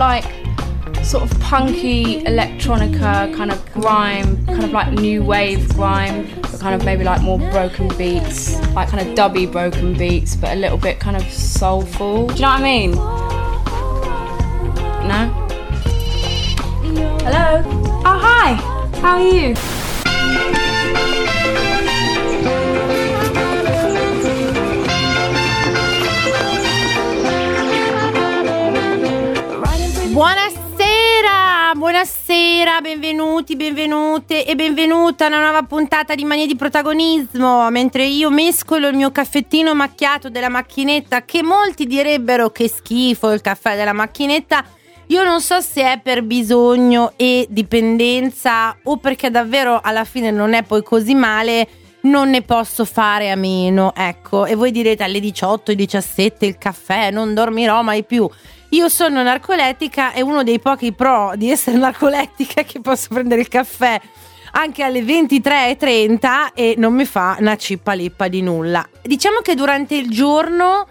like sort of punky electronica, kind of grime, kind of like new wave grime, but kind of maybe like more broken beats, like kind of dubby broken beats, but a little bit kind of soulful. Do you know what I mean? No? Hello? Oh, hi! How are you? Buonasera, benvenuti, benvenute e benvenuta a una nuova puntata di Manie di Protagonismo. Mentre io mescolo il mio caffettino macchiato della macchinetta, che molti direbbero che schifo il caffè della macchinetta, io non so se è per bisogno e dipendenza o perché davvero alla fine non è poi così male, non ne posso fare a meno, ecco. E voi direte alle 18, 17 il caffè, non dormirò mai più. Io sono narcolettica e uno dei pochi pro di essere narcolettica è che posso prendere il caffè anche alle 23:30 e non mi fa una cippa lippa di nulla. Diciamo che durante il giorno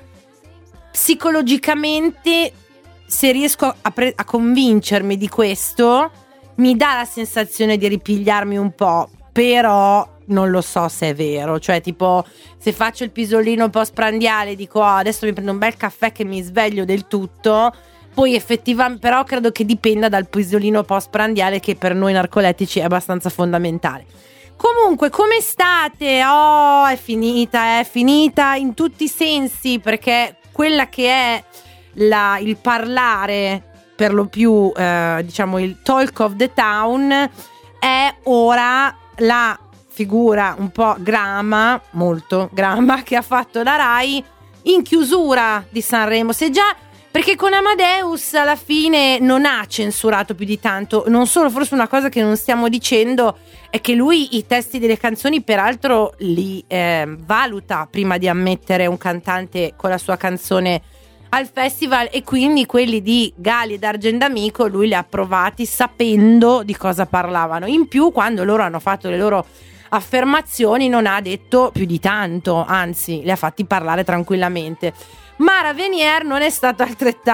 psicologicamente, se riesco a convincermi di questo, mi dà la sensazione di ripigliarmi un po', però non lo so se è vero. Cioè, tipo, se faccio il pisolino postprandiale, dico adesso mi prendo un bel caffè che mi sveglio del tutto, poi effettivamente però credo che dipenda dal pisolino postprandiale, che per noi narcoletici è abbastanza fondamentale. Comunque, come state? Oh, è finita in tutti i sensi, perché quella che è il parlare, per lo più diciamo il talk of the town, è ora la figura un po' molto grama che ha fatto la Rai in chiusura di Sanremo. Se già, perché con Amadeus alla fine non ha censurato più di tanto. Non solo, forse una cosa che non stiamo dicendo è che lui i testi delle canzoni peraltro li valuta prima di ammettere un cantante con la sua canzone al festival, e quindi quelli di Gali ed Argendamico lui li ha approvati sapendo di cosa parlavano. In più, quando loro hanno fatto le loro affermazioni, non ha detto più di tanto, anzi li ha fatti parlare tranquillamente. Mara Venier non è stata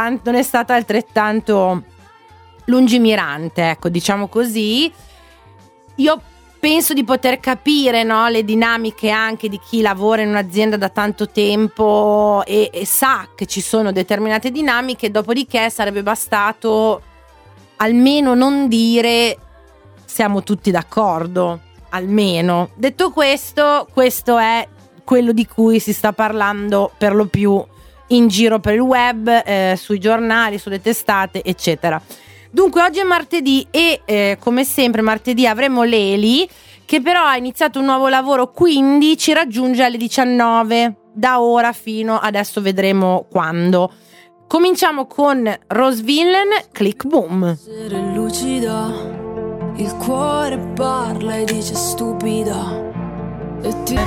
altrettanto lungimirante, ecco, diciamo così. Io penso di poter capire, no, le dinamiche anche di chi lavora in un'azienda da tanto tempo e sa che ci sono determinate dinamiche. Dopodiché sarebbe bastato almeno non dire siamo tutti d'accordo. Almeno detto questo è quello di cui si sta parlando per lo più in giro per il web, sui giornali, sulle testate, eccetera. Dunque oggi è martedì e come sempre martedì avremo Leli, che però ha iniziato un nuovo lavoro, quindi ci raggiunge alle 19 da ora fino adesso, vedremo quando. Cominciamo con Rose Villain, Click Boom. Essere lucida, il cuore parla e dice stupida e ti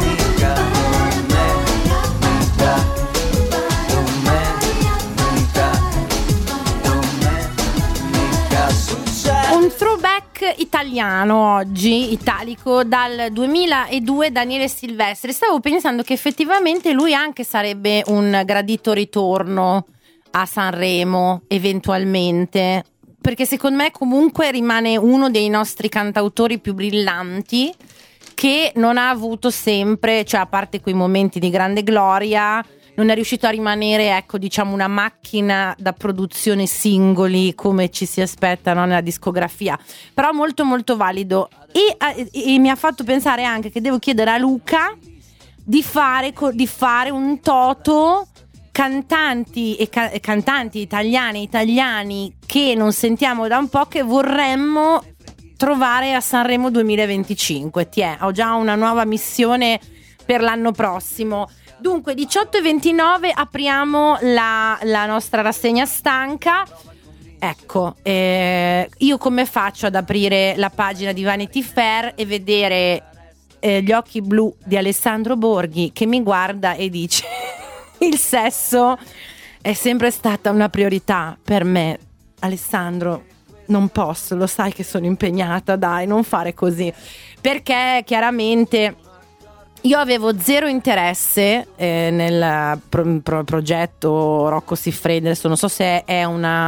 un throwback italiano oggi, italico, dal 2002, Daniele Silvestri. Stavo pensando che effettivamente lui anche sarebbe un gradito ritorno a Sanremo eventualmente, perché secondo me comunque rimane uno dei nostri cantautori più brillanti, che non ha avuto sempre, cioè a parte quei momenti di grande gloria, non è riuscito a rimanere, ecco, diciamo una macchina da produzione singoli come ci si aspetta, no, nella discografia, però molto molto valido. E mi ha fatto pensare anche che devo chiedere a Luca di fare un toto cantanti e cantanti italiani che non sentiamo da un po', che vorremmo trovare a Sanremo 2025. Ho già una nuova missione per l'anno prossimo. Dunque 18:29 apriamo la nostra rassegna stanca. Ecco, io come faccio ad aprire la pagina di Vanity Fair e vedere gli occhi blu di Alessandro Borghi che mi guarda e dice il sesso è sempre stata una priorità per me. Alessandro, non posso, lo sai che sono impegnata, dai, non fare così, perché chiaramente io avevo zero interesse nel progetto Rocco Siffredi. Adesso non so se è una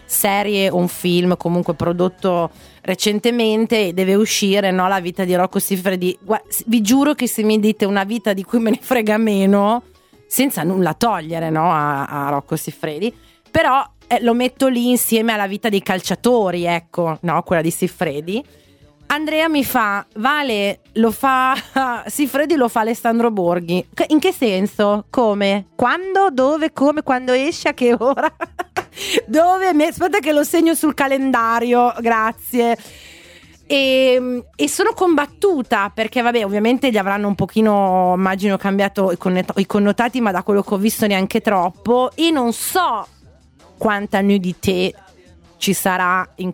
serie o un film comunque prodotto recentemente, deve uscire, no, La vita di Rocco Siffredi. Vi giuro che se mi dite una vita di cui me ne frega meno, senza nulla togliere, no, a Rocco Siffredi, però lo metto lì insieme alla vita dei calciatori, ecco, no, quella di Siffredi. Andrea mi fa: Vale, lo fa Siffredi, lo fa Alessandro Borghi. In che senso? Come? Quando? Dove? Come? Quando esce? A che ora? Dove? Aspetta che lo segno sul calendario, grazie. E sono combattuta perché vabbè, ovviamente gli avranno un pochino, immagino, cambiato i connotati, ma da quello che ho visto neanche troppo, e non so quanta nudité ci sarà in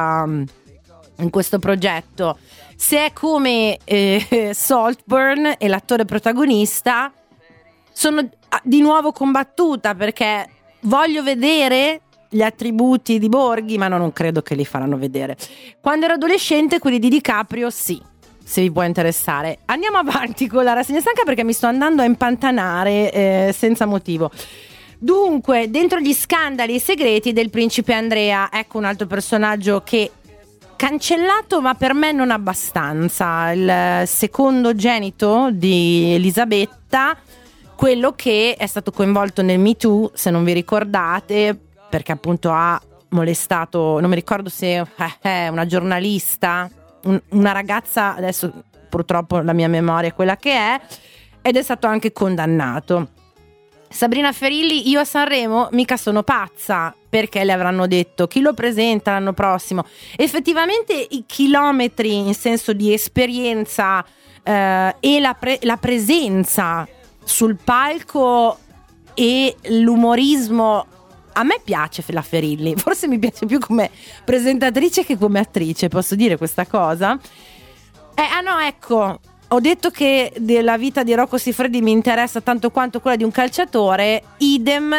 questo progetto. Se è come Saltburn e l'attore protagonista, sono di nuovo combattuta perché voglio vedere gli attributi di Borghi, ma non credo che li faranno vedere. Quando ero adolescente, quelli di DiCaprio sì, se vi può interessare. Andiamo avanti con la rassegna stanca perché mi sto andando a impantanare senza motivo. Dunque, dentro gli scandali e segreti del principe Andrea, ecco un altro personaggio che cancellato, ma per me non abbastanza, il secondogenito di Elisabetta, quello che è stato coinvolto nel Me Too, se non vi ricordate, perché appunto ha molestato, non mi ricordo se è una giornalista, una ragazza, adesso purtroppo la mia memoria è quella che è, ed è stato anche condannato. Sabrina Ferilli: io a Sanremo mica sono pazza, perché le avranno detto chi lo presenta l'anno prossimo. Effettivamente i chilometri in senso di esperienza e la presenza sul palco e l'umorismo, a me piace la Ferilli, forse mi piace più come presentatrice che come attrice, posso dire questa cosa? No, ecco, ho detto che della vita di Rocco Siffredi mi interessa tanto quanto quella di un calciatore, idem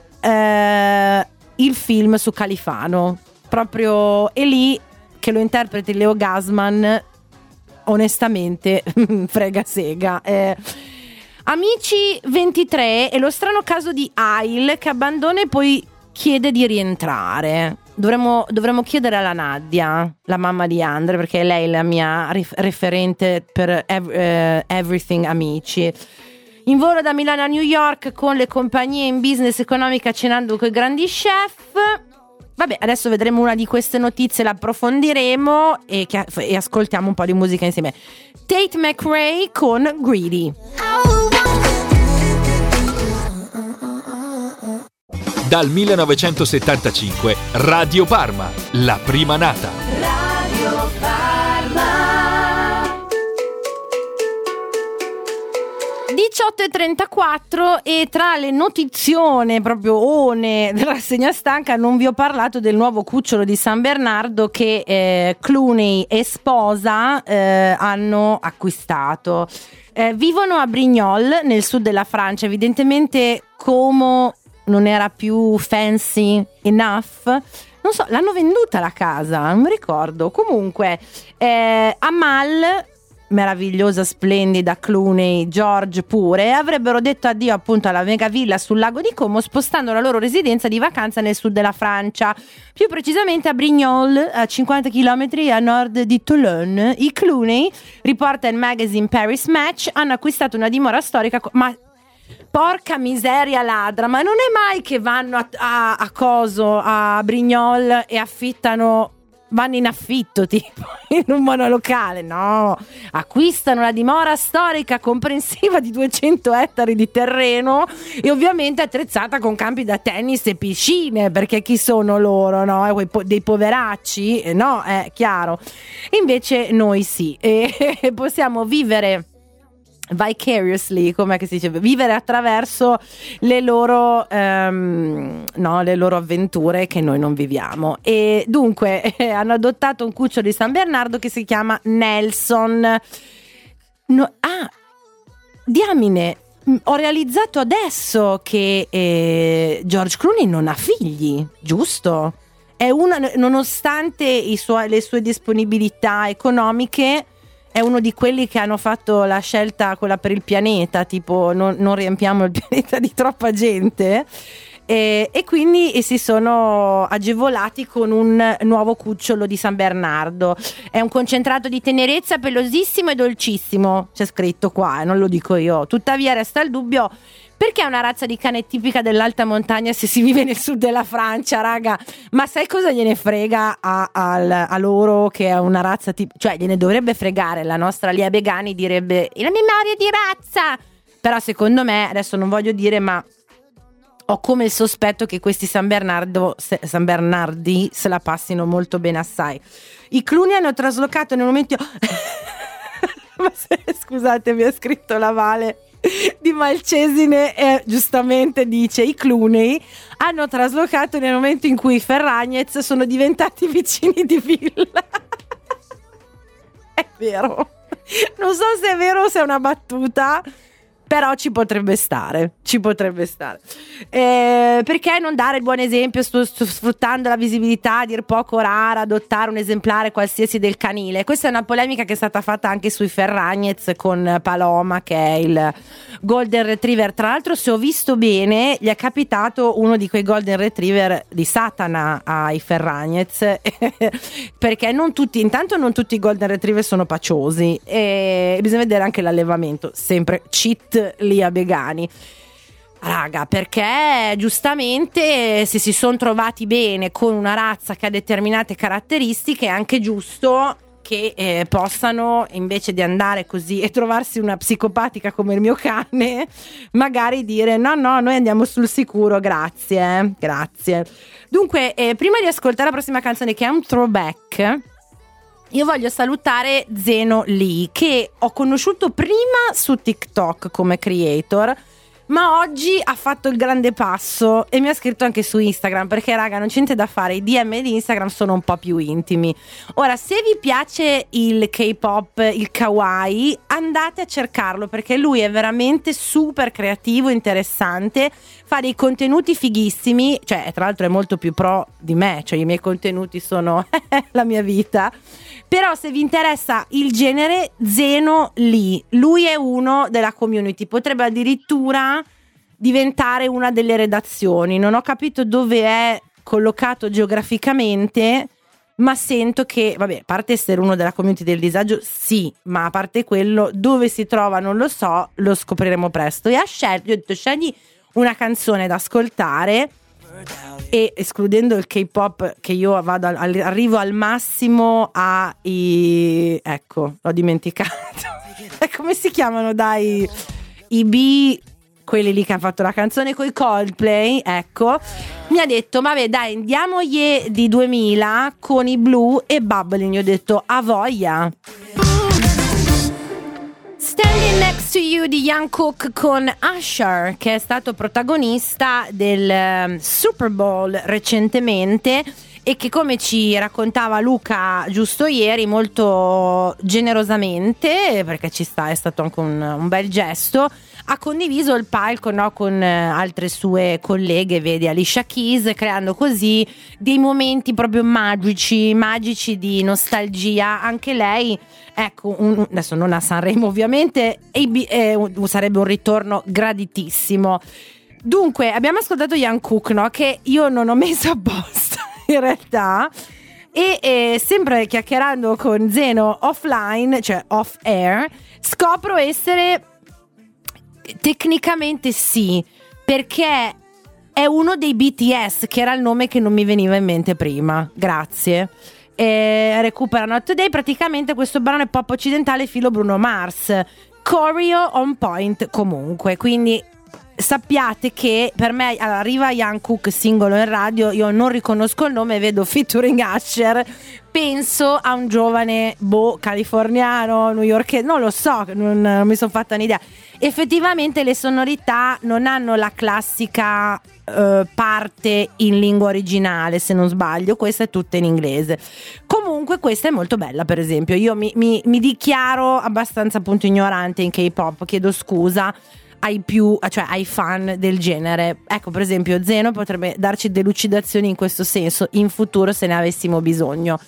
il film su Califano, proprio, e lì che lo interpreti Leo Gassman, onestamente frega sega. Amici 23 è lo strano caso di Ail che abbandona e poi chiede di rientrare. Dovremmo chiedere alla Nadia, la mamma di Andre, perché lei è la mia referente per Everything Amici. In volo da Milano a New York con le compagnie in business economica, cenando con i grandi chef. Vabbè, adesso vedremo una di queste notizie, la approfondiremo e ascoltiamo un po' di musica insieme. Tate McRae con Greedy. Dal 1975 Radio Parma, la prima nata. Radio Parma. 18:34 e tra le notizione proprio one della rassegna stanca non vi ho parlato del nuovo cucciolo di San Bernardo che Clooney e sposa hanno acquistato. Vivono a Brignoles nel sud della Francia, evidentemente Como non era più fancy enough, non so, l'hanno venduta la casa, non mi ricordo. Comunque Amal, meravigliosa, splendida, Clooney, George pure, avrebbero detto addio appunto alla mega villa sul lago di Como, spostando la loro residenza di vacanza nel sud della Francia, più precisamente a Brignoles, a 50 km a nord di Toulon. I Clooney, riporta il magazine Paris Match, hanno acquistato una dimora storica, ma porca miseria ladra, ma non è mai che vanno a Brignoles e vanno in affitto tipo in un monolocale? No, acquistano la dimora storica comprensiva di 200 ettari di terreno e ovviamente attrezzata con campi da tennis e piscine, perché chi sono loro, no? Dei poveracci? No, è chiaro. Invece noi sì, e possiamo vivere vicariously, com'è che si dice, vivere attraverso le loro avventure che noi non viviamo. E dunque hanno adottato un cucciolo di San Bernardo che si chiama Nelson. Diamine, ho realizzato adesso che George Clooney non ha figli, giusto? È nonostante le sue disponibilità economiche, è uno di quelli che hanno fatto la scelta, quella per il pianeta, tipo non riempiamo il pianeta di troppa gente. e quindi si sono agevolati con un nuovo cucciolo di San Bernardo. È un concentrato di tenerezza, pelosissimo e dolcissimo, c'è scritto qua, non lo dico io. Tuttavia resta il dubbio, perché è una razza di cane tipica dell'alta montagna se si vive nel sud della Francia, raga? Ma sai cosa gliene frega a loro che è una razza cioè gliene dovrebbe fregare. La nostra Lia Begani direbbe la memoria di razza. Però secondo me, adesso non voglio dire, ma ho come il sospetto che questi San Bernardi se la passino molto bene assai. I Cluny hanno traslocato nel momento scusate, mi ha scritto la Vale di Malcesine e giustamente dice: i Cluny hanno traslocato nel momento in cui i Ferragnez sono diventati vicini di villa. È vero, non so se è vero o se è una battuta, però ci potrebbe stare. Perché non dare il buon esempio sfruttando la visibilità a dir poco rara, adottare un esemplare qualsiasi del canile? Questa è una polemica che è stata fatta anche sui Ferragnez con Paloma, che è il Golden Retriever. Tra l'altro, se ho visto bene, gli è capitato uno di quei Golden Retriever di Satana ai Ferragnez perché non tutti i Golden Retriever sono paciosi e bisogna vedere anche l'allevamento, sempre cheat Lia Begani. Raga, perché giustamente se si sono trovati bene con una razza che ha determinate caratteristiche, è anche giusto che possano, invece di andare così e trovarsi una psicopatica come il mio cane, magari dire no, noi andiamo sul sicuro, grazie. Dunque, prima di ascoltare la prossima canzone, che è un throwback, io voglio salutare Zeno Lee, che ho conosciuto prima su TikTok come creator, ma oggi ha fatto il grande passo e mi ha scritto anche su Instagram, perché raga, non c'è niente da fare, i DM di Instagram sono un po' più intimi. Ora, se vi piace il K-pop, il kawaii, andate a cercarlo, perché lui è veramente super creativo, interessante, fa dei contenuti fighissimi, cioè tra l'altro è molto più pro di me, cioè i miei contenuti sono la mia vita. Però se vi interessa il genere, Zeno Lee, lui è uno della community, potrebbe addirittura diventare una delle redazioni. Non ho capito dove è collocato geograficamente, ma sento che, vabbè, a parte essere uno della community del disagio, sì, ma a parte quello, dove si trova non lo so, lo scopriremo presto. E io ho detto, scegli una canzone da ascoltare, e escludendo il K-pop, che io arrivo al massimo ecco, l'ho dimenticato. Come si chiamano, dai? I quelli lì che hanno fatto la canzone coi Coldplay, ecco. Mi ha detto, vabbè dai, andiamogli di 2000 con i Blue e Bubbling. Io ho detto, a voglia. Standing Next to You di Jungkook con Usher, che è stato protagonista del Super Bowl recentemente e che, come ci raccontava Luca giusto ieri, molto generosamente, perché ci sta, è stato anche un bel gesto, ha condiviso il palco, no, con altre sue colleghe, vedi Alicia Keys, creando così dei momenti proprio magici di nostalgia. Anche lei, ecco, adesso non a Sanremo ovviamente, sarebbe un ritorno graditissimo. Dunque, abbiamo ascoltato Jungkook, no, che io non ho messo apposta in realtà, e sempre chiacchierando con Zeno offline, cioè off air, scopro essere tecnicamente sì, perché è uno dei BTS, che era il nome che non mi veniva in mente prima. Grazie. Recupera Not Today. Praticamente questo brano è pop occidentale filo Bruno Mars, choreo on point comunque, quindi sappiate che per me arriva Jungkook singolo in radio, io non riconosco il nome, vedo featuring Usher, penso a un giovane californiano, newyorkese, non lo so, non mi sono fatta un'idea. Effettivamente le sonorità non hanno la classica parte in lingua originale, se non sbaglio, questa è tutta in inglese. Comunque questa è molto bella, per esempio. Io mi dichiaro abbastanza appunto ignorante in K-pop, chiedo scusa ai fan del genere. Ecco, per esempio Zeno potrebbe darci delucidazioni in questo senso in futuro, se ne avessimo bisogno.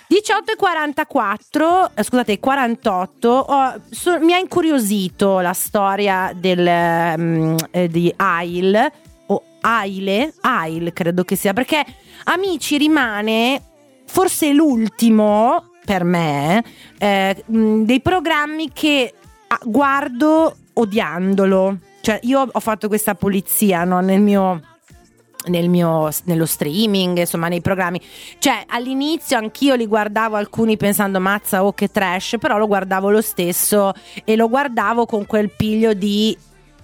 48, mi ha incuriosito la storia di Ail, Aile credo che sia, perché Amici rimane forse l'ultimo per me dei programmi che guardo odiandolo. Cioè io ho fatto questa pulizia, no, nello streaming, insomma nei programmi. Cioè all'inizio anch'io li guardavo, alcuni pensando mazza che trash, però lo guardavo lo stesso e lo guardavo con quel piglio di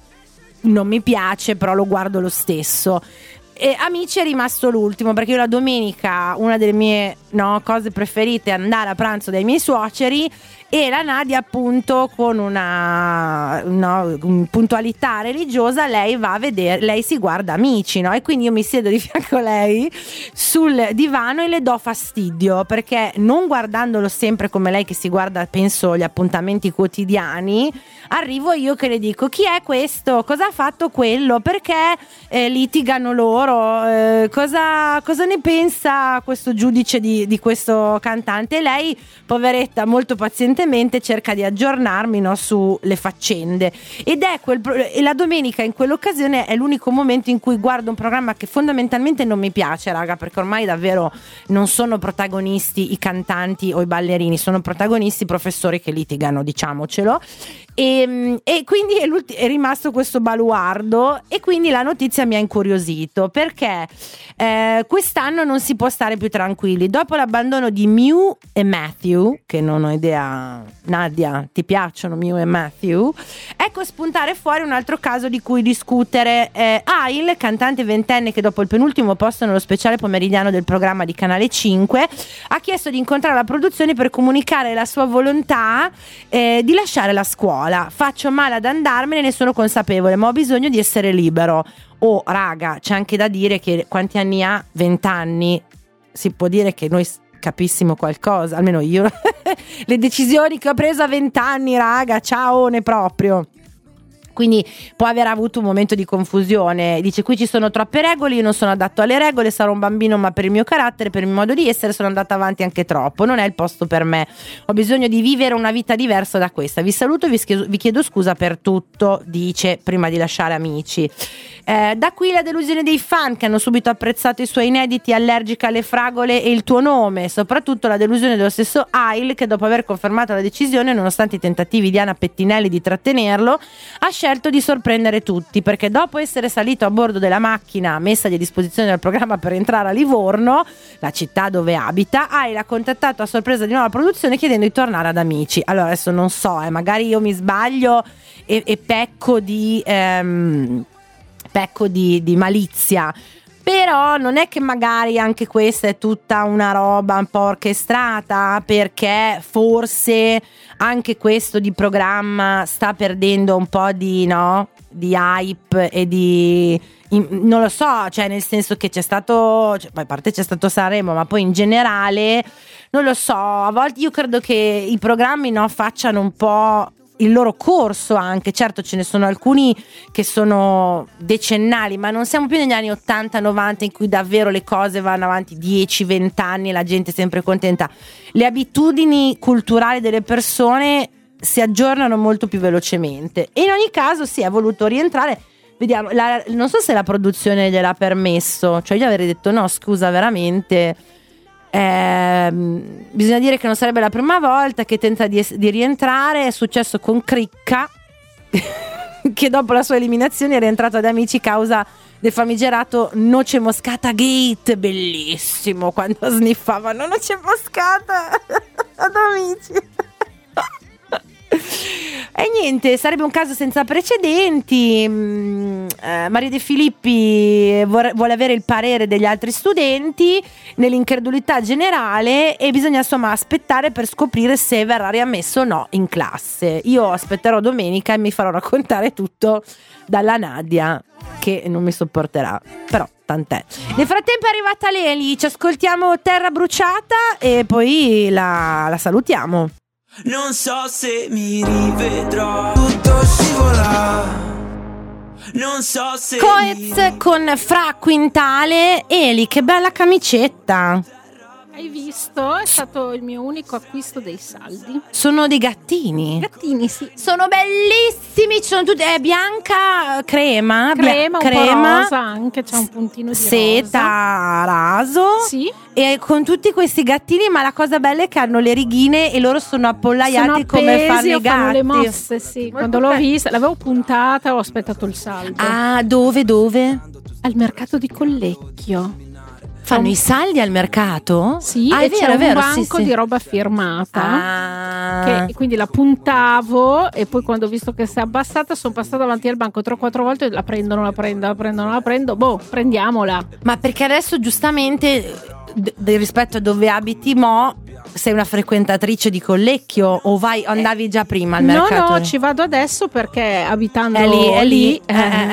non mi piace, però lo guardo lo stesso. E Amici è rimasto l'ultimo, perché io la domenica una delle mie cose preferite è andare a pranzo dai miei suoceri, e la Nadia appunto con una puntualità religiosa lei va a vedere, lei si guarda Amici, no? E quindi io mi siedo di fianco a lei sul divano e le do fastidio, perché non guardandolo sempre come lei che si guarda penso gli appuntamenti quotidiani, arrivo io che le dico chi è questo, cosa ha fatto quello, perché litigano loro, cosa ne pensa questo giudice di questo cantante, e lei poveretta molto pazientemente cerca di aggiornarmi sulle faccende, ed è e la domenica in quell'occasione è l'unico momento in cui guardo un programma che fondamentalmente non mi piace, raga, perché ormai davvero non sono protagonisti i cantanti o i ballerini, sono protagonisti i professori che litigano, diciamocelo. E quindi è rimasto questo baluardo, e quindi la notizia mi ha incuriosito, perché quest'anno non si può stare più tranquilli. Dopo l'abbandono di Mew e Matthew, che non ho idea, Nadia, ti piacciono Mew e Matthew? Ecco spuntare fuori un altro caso di cui discutere. Aile, cantante ventenne che dopo il penultimo posto nello speciale pomeridiano del programma di Canale 5 ha chiesto di incontrare la produzione per comunicare la sua volontà di lasciare la scuola. Faccio male ad andarmene, ne sono consapevole, ma ho bisogno di essere libero. Raga, c'è anche da dire che quanti anni ha? 20 anni. Si può dire che noi capissimo qualcosa, almeno io. Le decisioni che ho preso a 20 anni, raga, ciao, ne proprio. Quindi può aver avuto un momento di confusione, dice qui ci sono troppe regole, io non sono adatto alle regole, sarò un bambino ma per il mio carattere, per il mio modo di essere sono andata avanti anche troppo, non è il posto per me, ho bisogno di vivere una vita diversa da questa, vi saluto e vi chiedo scusa per tutto, dice prima di lasciare Amici. Da qui la delusione dei fan che hanno subito apprezzato i suoi inediti Allergica alle fragole e Il tuo nome, soprattutto la delusione dello stesso Aile che dopo aver confermato la decisione, nonostante i tentativi di Anna Pettinelli di trattenerlo, ha scelto di sorprendere tutti, perché dopo essere salito a bordo della macchina messagli a disposizione del programma per entrare a Livorno, la città dove abita, Aile ha contattato a sorpresa di nuovo la produzione chiedendo di tornare ad Amici. Allora adesso non so, magari io mi sbaglio e pecco di malizia, però non è che magari anche questa è tutta una roba un po' orchestrata, perché forse anche questo di programma sta perdendo un po' di hype e di non lo so, cioè nel senso che c'è stato, a parte c'è stato Sanremo, ma poi in generale non lo so, a volte io credo che i programmi facciano un po' il loro corso anche, certo ce ne sono alcuni che sono decennali, ma non siamo più negli anni 80-90 in cui davvero le cose vanno avanti 10-20 anni e la gente è sempre contenta. Le abitudini culturali delle persone si aggiornano molto più velocemente e in ogni caso è voluto rientrare. Vediamo, non so se la produzione gliel'ha permesso, cioè io avrei detto no scusa veramente. Bisogna dire che non sarebbe la prima volta che tenta di rientrare. È successo con Cricca che dopo la sua eliminazione è rientrato ad Amici causa del famigerato noce moscata gate, bellissimo quando sniffavano noce moscata ad Amici. E niente, sarebbe un caso senza precedenti. Maria De Filippi vuole avere il parere degli altri studenti nell'incredulità generale e bisogna insomma aspettare per scoprire se verrà riammesso o no in classe. Io aspetterò domenica e mi farò raccontare tutto dalla Nadia che non mi sopporterà, però tant'è. Nel frattempo è arrivata Leli, ci ascoltiamo Terra bruciata e poi la salutiamo. Non so se mi rivedrò, tutto scivola. Non so se Coez con Fra Quintale. Eli, che bella camicetta. Hai visto? È stato il mio unico acquisto dei saldi. Sono dei gattini. Gattini, sì. Sono bellissimi, ci sono tutti. È bianca crema. Crema, un po' rosa anche, c'è un puntino di seta raso. Sì. E con tutti questi gattini, ma la cosa bella è che hanno le righine e loro sono appollaiati come fanno i gatti. Fanno le mosse, sì. Quando l'ho vista, l'avevo puntata, ho aspettato il saldo. Ah, dove? Al mercato di Collecchio. Fanno i saldi al mercato? Sì, è c'è vero, un banco di roba firmata. Che quindi la puntavo e poi quando ho visto che si è abbassata sono passata davanti al banco 3 o 4 volte e la prendo, prendiamola. Ma perché adesso giustamente rispetto a dove abiti sei una frequentatrice di Collecchio o andavi già prima al mercato? No, ci vado adesso perché abitando è lì.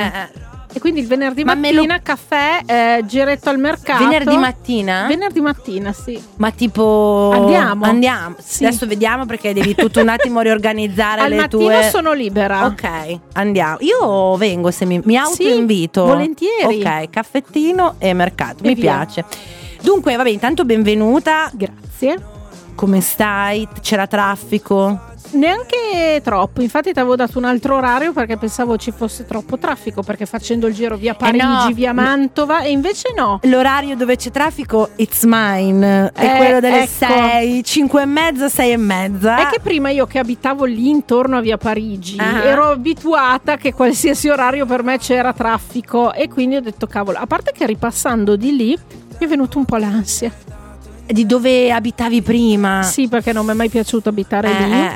E quindi il venerdì mattina caffè, giretto al mercato. Venerdì mattina? Venerdì mattina, sì. Ma tipo andiamo. Sì. Adesso vediamo perché devi tutto un attimo riorganizzare le tue. Al mattino sono libera. Ok, andiamo. Io vengo se mi autoinvito. Sì, volentieri. Ok, caffettino e mercato. Mi via. piace. Dunque, vabbè, intanto benvenuta. Grazie. Come stai? C'era traffico? Neanche troppo, infatti ti avevo dato un altro orario perché pensavo ci fosse troppo traffico, perché facendo il giro via Parigi, via Mantova, e invece no. L'orario dove c'è traffico, it's mine, è quello delle 6, 5 e mezza, 6 e mezza. È che prima io che abitavo lì intorno a via Parigi ero abituata che qualsiasi orario per me c'era traffico e quindi ho detto cavolo, a parte che ripassando di lì mi è venuto un po' l'ansia. Di dove abitavi prima? Sì, perché non mi è mai piaciuto abitare lì.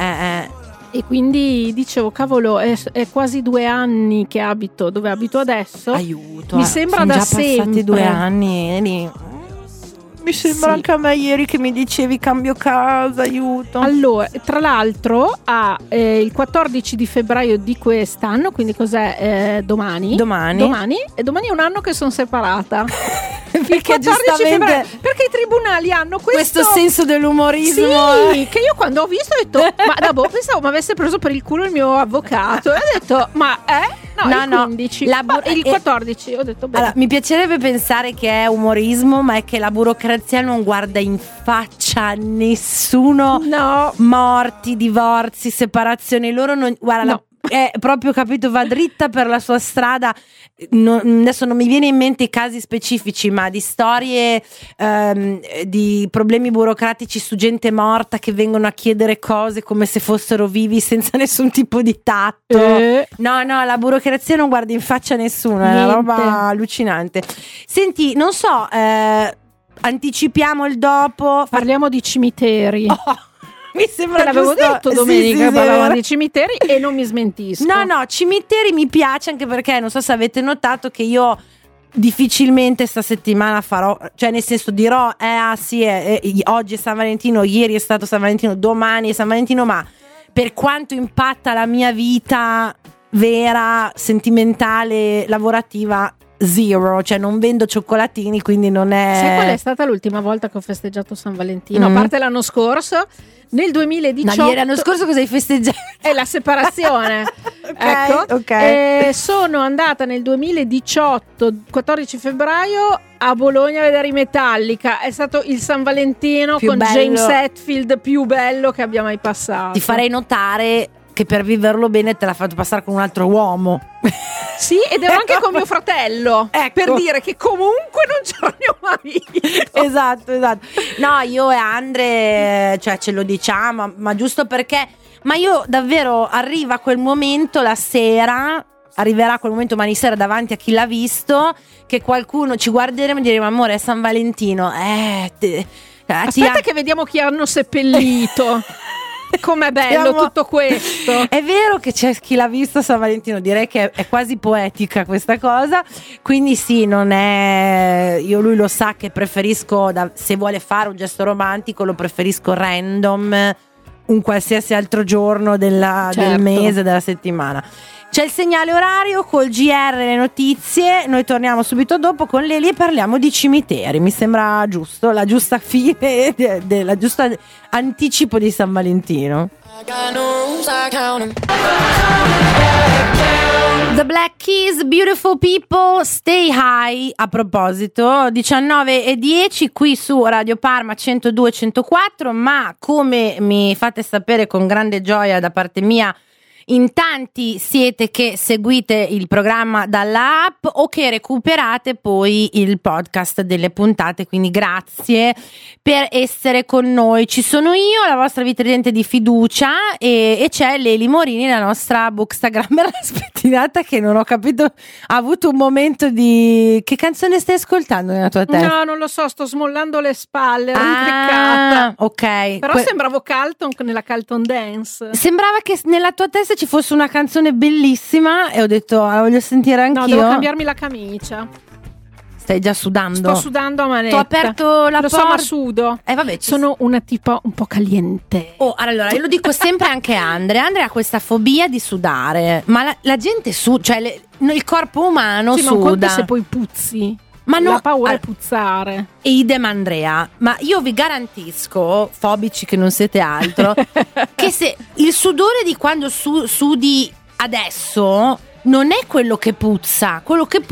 E quindi dicevo, cavolo, è quasi 2 anni che abito dove abito adesso. Aiuto. Mi sembra da sempre. Sono già passati 2 anni. Mi sembra anche a me ieri che mi dicevi cambio casa, aiuto. Allora, tra l'altro il 14 di febbraio di quest'anno, quindi cos'è? Domani. E domani è un anno che sono separata. Perché giustamente perché i tribunali hanno questo senso dell'umorismo. Sì, che io quando ho visto ho detto ma pensavo mi avesse preso per il culo il mio avvocato e ho detto il 15 il 14 ho detto bene. Allora, mi piacerebbe pensare che è umorismo, ma è che la burocrazia non guarda in faccia a nessuno. No. Morti, divorzi, separazioni, loro non guarda è proprio, capito, va dritta per la sua strada. Adesso non mi viene in mente i casi specifici, ma di storie di problemi burocratici su gente morta che vengono a chiedere cose come se fossero vivi senza nessun tipo di tatto. No, la burocrazia non guarda in faccia a nessuno. È una roba allucinante. Senti, non so, anticipiamo il dopo. Parliamo di cimiteri. Mi sembra te l'avevo detto domenica, sì, parlavamo di cimiteri e non mi smentisco. No, cimiteri mi piace, anche perché non so se avete notato che io difficilmente sta settimana farò, cioè nel senso dirò oggi è San Valentino, ieri è stato San Valentino, domani è San Valentino, ma per quanto impatta la mia vita vera, sentimentale, lavorativa, zero, cioè non vendo cioccolatini, quindi non è. Sai qual è stata l'ultima volta che ho festeggiato San Valentino? A parte l'anno scorso, nel 2018. No, ieri l'anno scorso cosa hai festeggiato? È la separazione. Ok. Sono andata nel 2018, 14 febbraio, a Bologna a vedere i Metallica. È stato il San Valentino più con bello. James Hetfield più bello che abbia mai passato. Ti farei notare che per viverlo bene te l'ha fatto passare con un altro uomo. Sì, ed ero anche con mio fratello, per dire che comunque non c'era mio marito. Esatto. No, io e Andre, cioè ce lo diciamo, ma giusto perché. Ma io davvero arriva quel momento la sera. Arriverà quel momento domani sera davanti a chi l'ha visto, che qualcuno ci guarderemo e diremo amore è San Valentino. Aspetta che vediamo chi hanno seppellito. Com'è bello tutto questo. È vero che c'è chi l'ha visto San Valentino, direi che è quasi poetica questa cosa. Quindi sì, non è. Lui lo sa che preferisco se vuole fare un gesto romantico lo preferisco random, un qualsiasi altro giorno del mese, della settimana. C'è il segnale orario col GR, le notizie. Noi torniamo subito dopo con Leli e parliamo di cimiteri. Mi sembra giusto, la giusta fine, la giusta anticipo di San Valentino. The Black Keys, Beautiful People, Stay High. A proposito, 19:10 qui su Radio Parma 102-104, ma come mi fate sapere con grande gioia da parte mia, in tanti siete che seguite il programma dalla app o che recuperate poi il podcast delle puntate, quindi grazie per essere con noi. Ci sono io, la vostra vitridente di fiducia, e c'è Leli Morini, la nostra bookstagrammer spettinata, che non ho capito, ha avuto un momento di... Che canzone stai ascoltando nella tua testa? No, non lo so, sto smollando le spalle, ero intriccata. Ok. Però sembravo Carlton nella Carlton Dance. Sembrava che nella tua testa ci fosse una canzone bellissima e ho detto la voglio sentire anch'io. No, devo cambiarmi la camicia. Stai già sudando? Sto sudando a manetta. T'ho aperto la porta. Lo so, ma sudo. Vabbè, sono una tipa un po' caliente. Oh, allora io lo dico sempre anche a Andrea. Andrea ha questa fobia di sudare, ma la gente suda, cioè il corpo umano sì, suda. Ma un conto se poi puzzi. Ma no, la paura è puzzare. Idem Andrea, ma io vi garantisco, fobici che non siete altro, che se il sudore di quando sudi adesso non è quello che puzza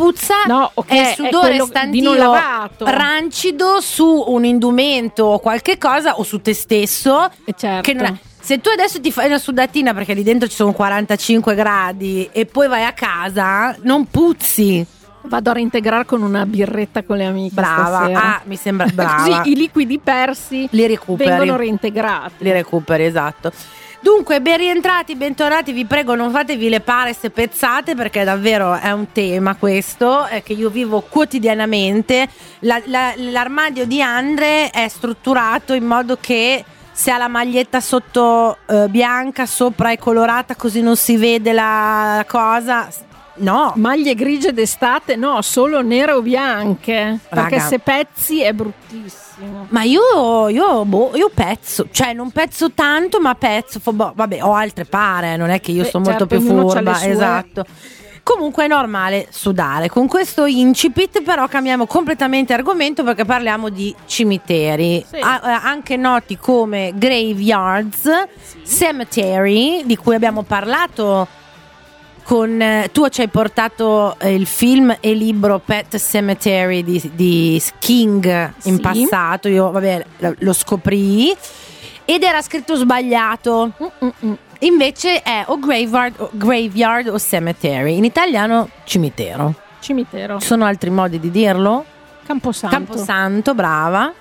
è sudore stantio rancido su un indumento o qualche cosa o su te stesso, certo. Che non è. Se tu adesso ti fai una sudatina perché lì dentro ci sono 45 gradi e poi vai a casa, non puzzi. Vado a reintegrare con una birretta con le amiche. Brava, stasera. Mi sembra brava. Così i liquidi persi li recuperi. Vengono reintegrati. Li recuperi, esatto. Dunque, ben rientrati, bentornati, vi prego non fatevi le pare ste pezzate, perché davvero è un tema questo che io vivo quotidianamente. L'armadio di Andre è strutturato in modo che se ha la maglietta sotto bianca, sopra è colorata così non si vede la cosa. No. Maglie grigie d'estate, no, solo nere o bianche. Raga. Perché se pezzi è bruttissimo. Ma io pezzo, cioè non pezzo tanto, ma pezzo. Vabbè, ho altre pare, non è che io sono molto più furba. Esatto. Comunque è normale sudare. Con questo incipit però cambiamo completamente argomento, perché parliamo di cimiteri, sì. Anche noti come graveyards, sì. Cemetery, di cui abbiamo parlato. Tu ci hai portato il film e libro Pet Cemetery di King in sì. passato. Io lo scoprì ed era scritto sbagliato. Invece è o graveyard o cemetery. In italiano cimitero. Ci sono altri modi di dirlo? Camposanto, brava.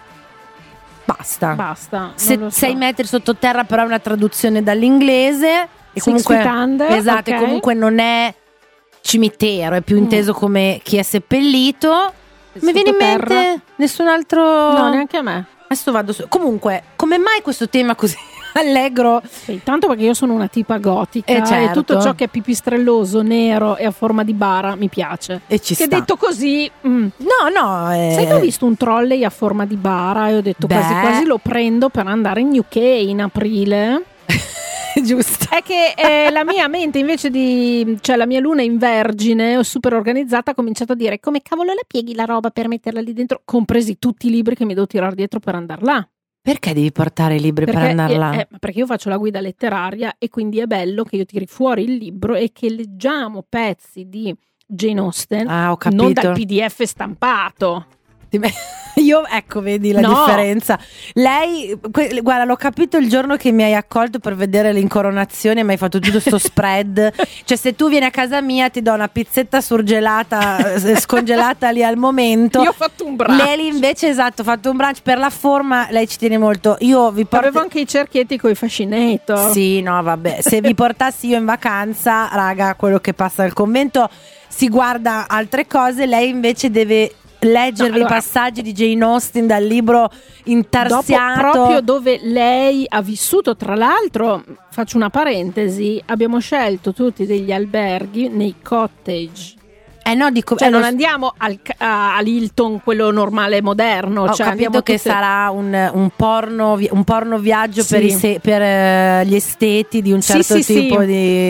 Basta. Se 6 metri sottoterra però è una traduzione dall'inglese. E comunque, esatto, okay. Comunque non è cimitero, è più inteso come chi è seppellito. Mi viene in mente nessun altro. No, neanche a me. Adesso vado su. Comunque, come mai questo tema così allegro? Sì, tanto perché io sono una tipa gotica, certo. E tutto ciò che è pipistrelloso, nero e a forma di bara mi piace. E ci sta. Detto così, no. Sai che ho visto un trolley a forma di bara e ho detto quasi lo prendo per andare in UK in aprile. Giusto. È che la mia mente invece cioè la mia luna in Vergine, super organizzata, ha cominciato a dire come cavolo la pieghi la roba per metterla lì dentro, compresi tutti i libri che mi devo tirare dietro per andar là. Perché devi portare i libri per andare là? Perché io faccio la guida letteraria e quindi è bello che io tiri fuori il libro e che leggiamo pezzi di Jane Austen, ho capito. Non dal PDF stampato. Io vedi la differenza. Lei, guarda, l'ho capito il giorno che mi hai accolto per vedere l'incoronazione, mi hai fatto tutto sto spread. Cioè, se tu vieni a casa mia ti do una pizzetta surgelata, scongelata lì al momento. Io ho fatto un brunch. Lei invece, esatto, ha fatto un brunch per la forma. Lei ci tiene molto. Io vi porto. Avevo anche i cerchietti coi fascinator. Sì, no, vabbè. Se vi portassi io in vacanza, raga, quello che passa al convento si guarda altre cose. Lei invece deve leggervi i passaggi di Jane Austen dal libro intarsiato, proprio dove lei ha vissuto. Tra l'altro, faccio una parentesi, abbiamo scelto tutti degli alberghi nei cottage. Non andiamo all'Hilton, quello normale moderno. Ho capito che sarà un porno viaggio, sì. per gli esteti di un certo tipo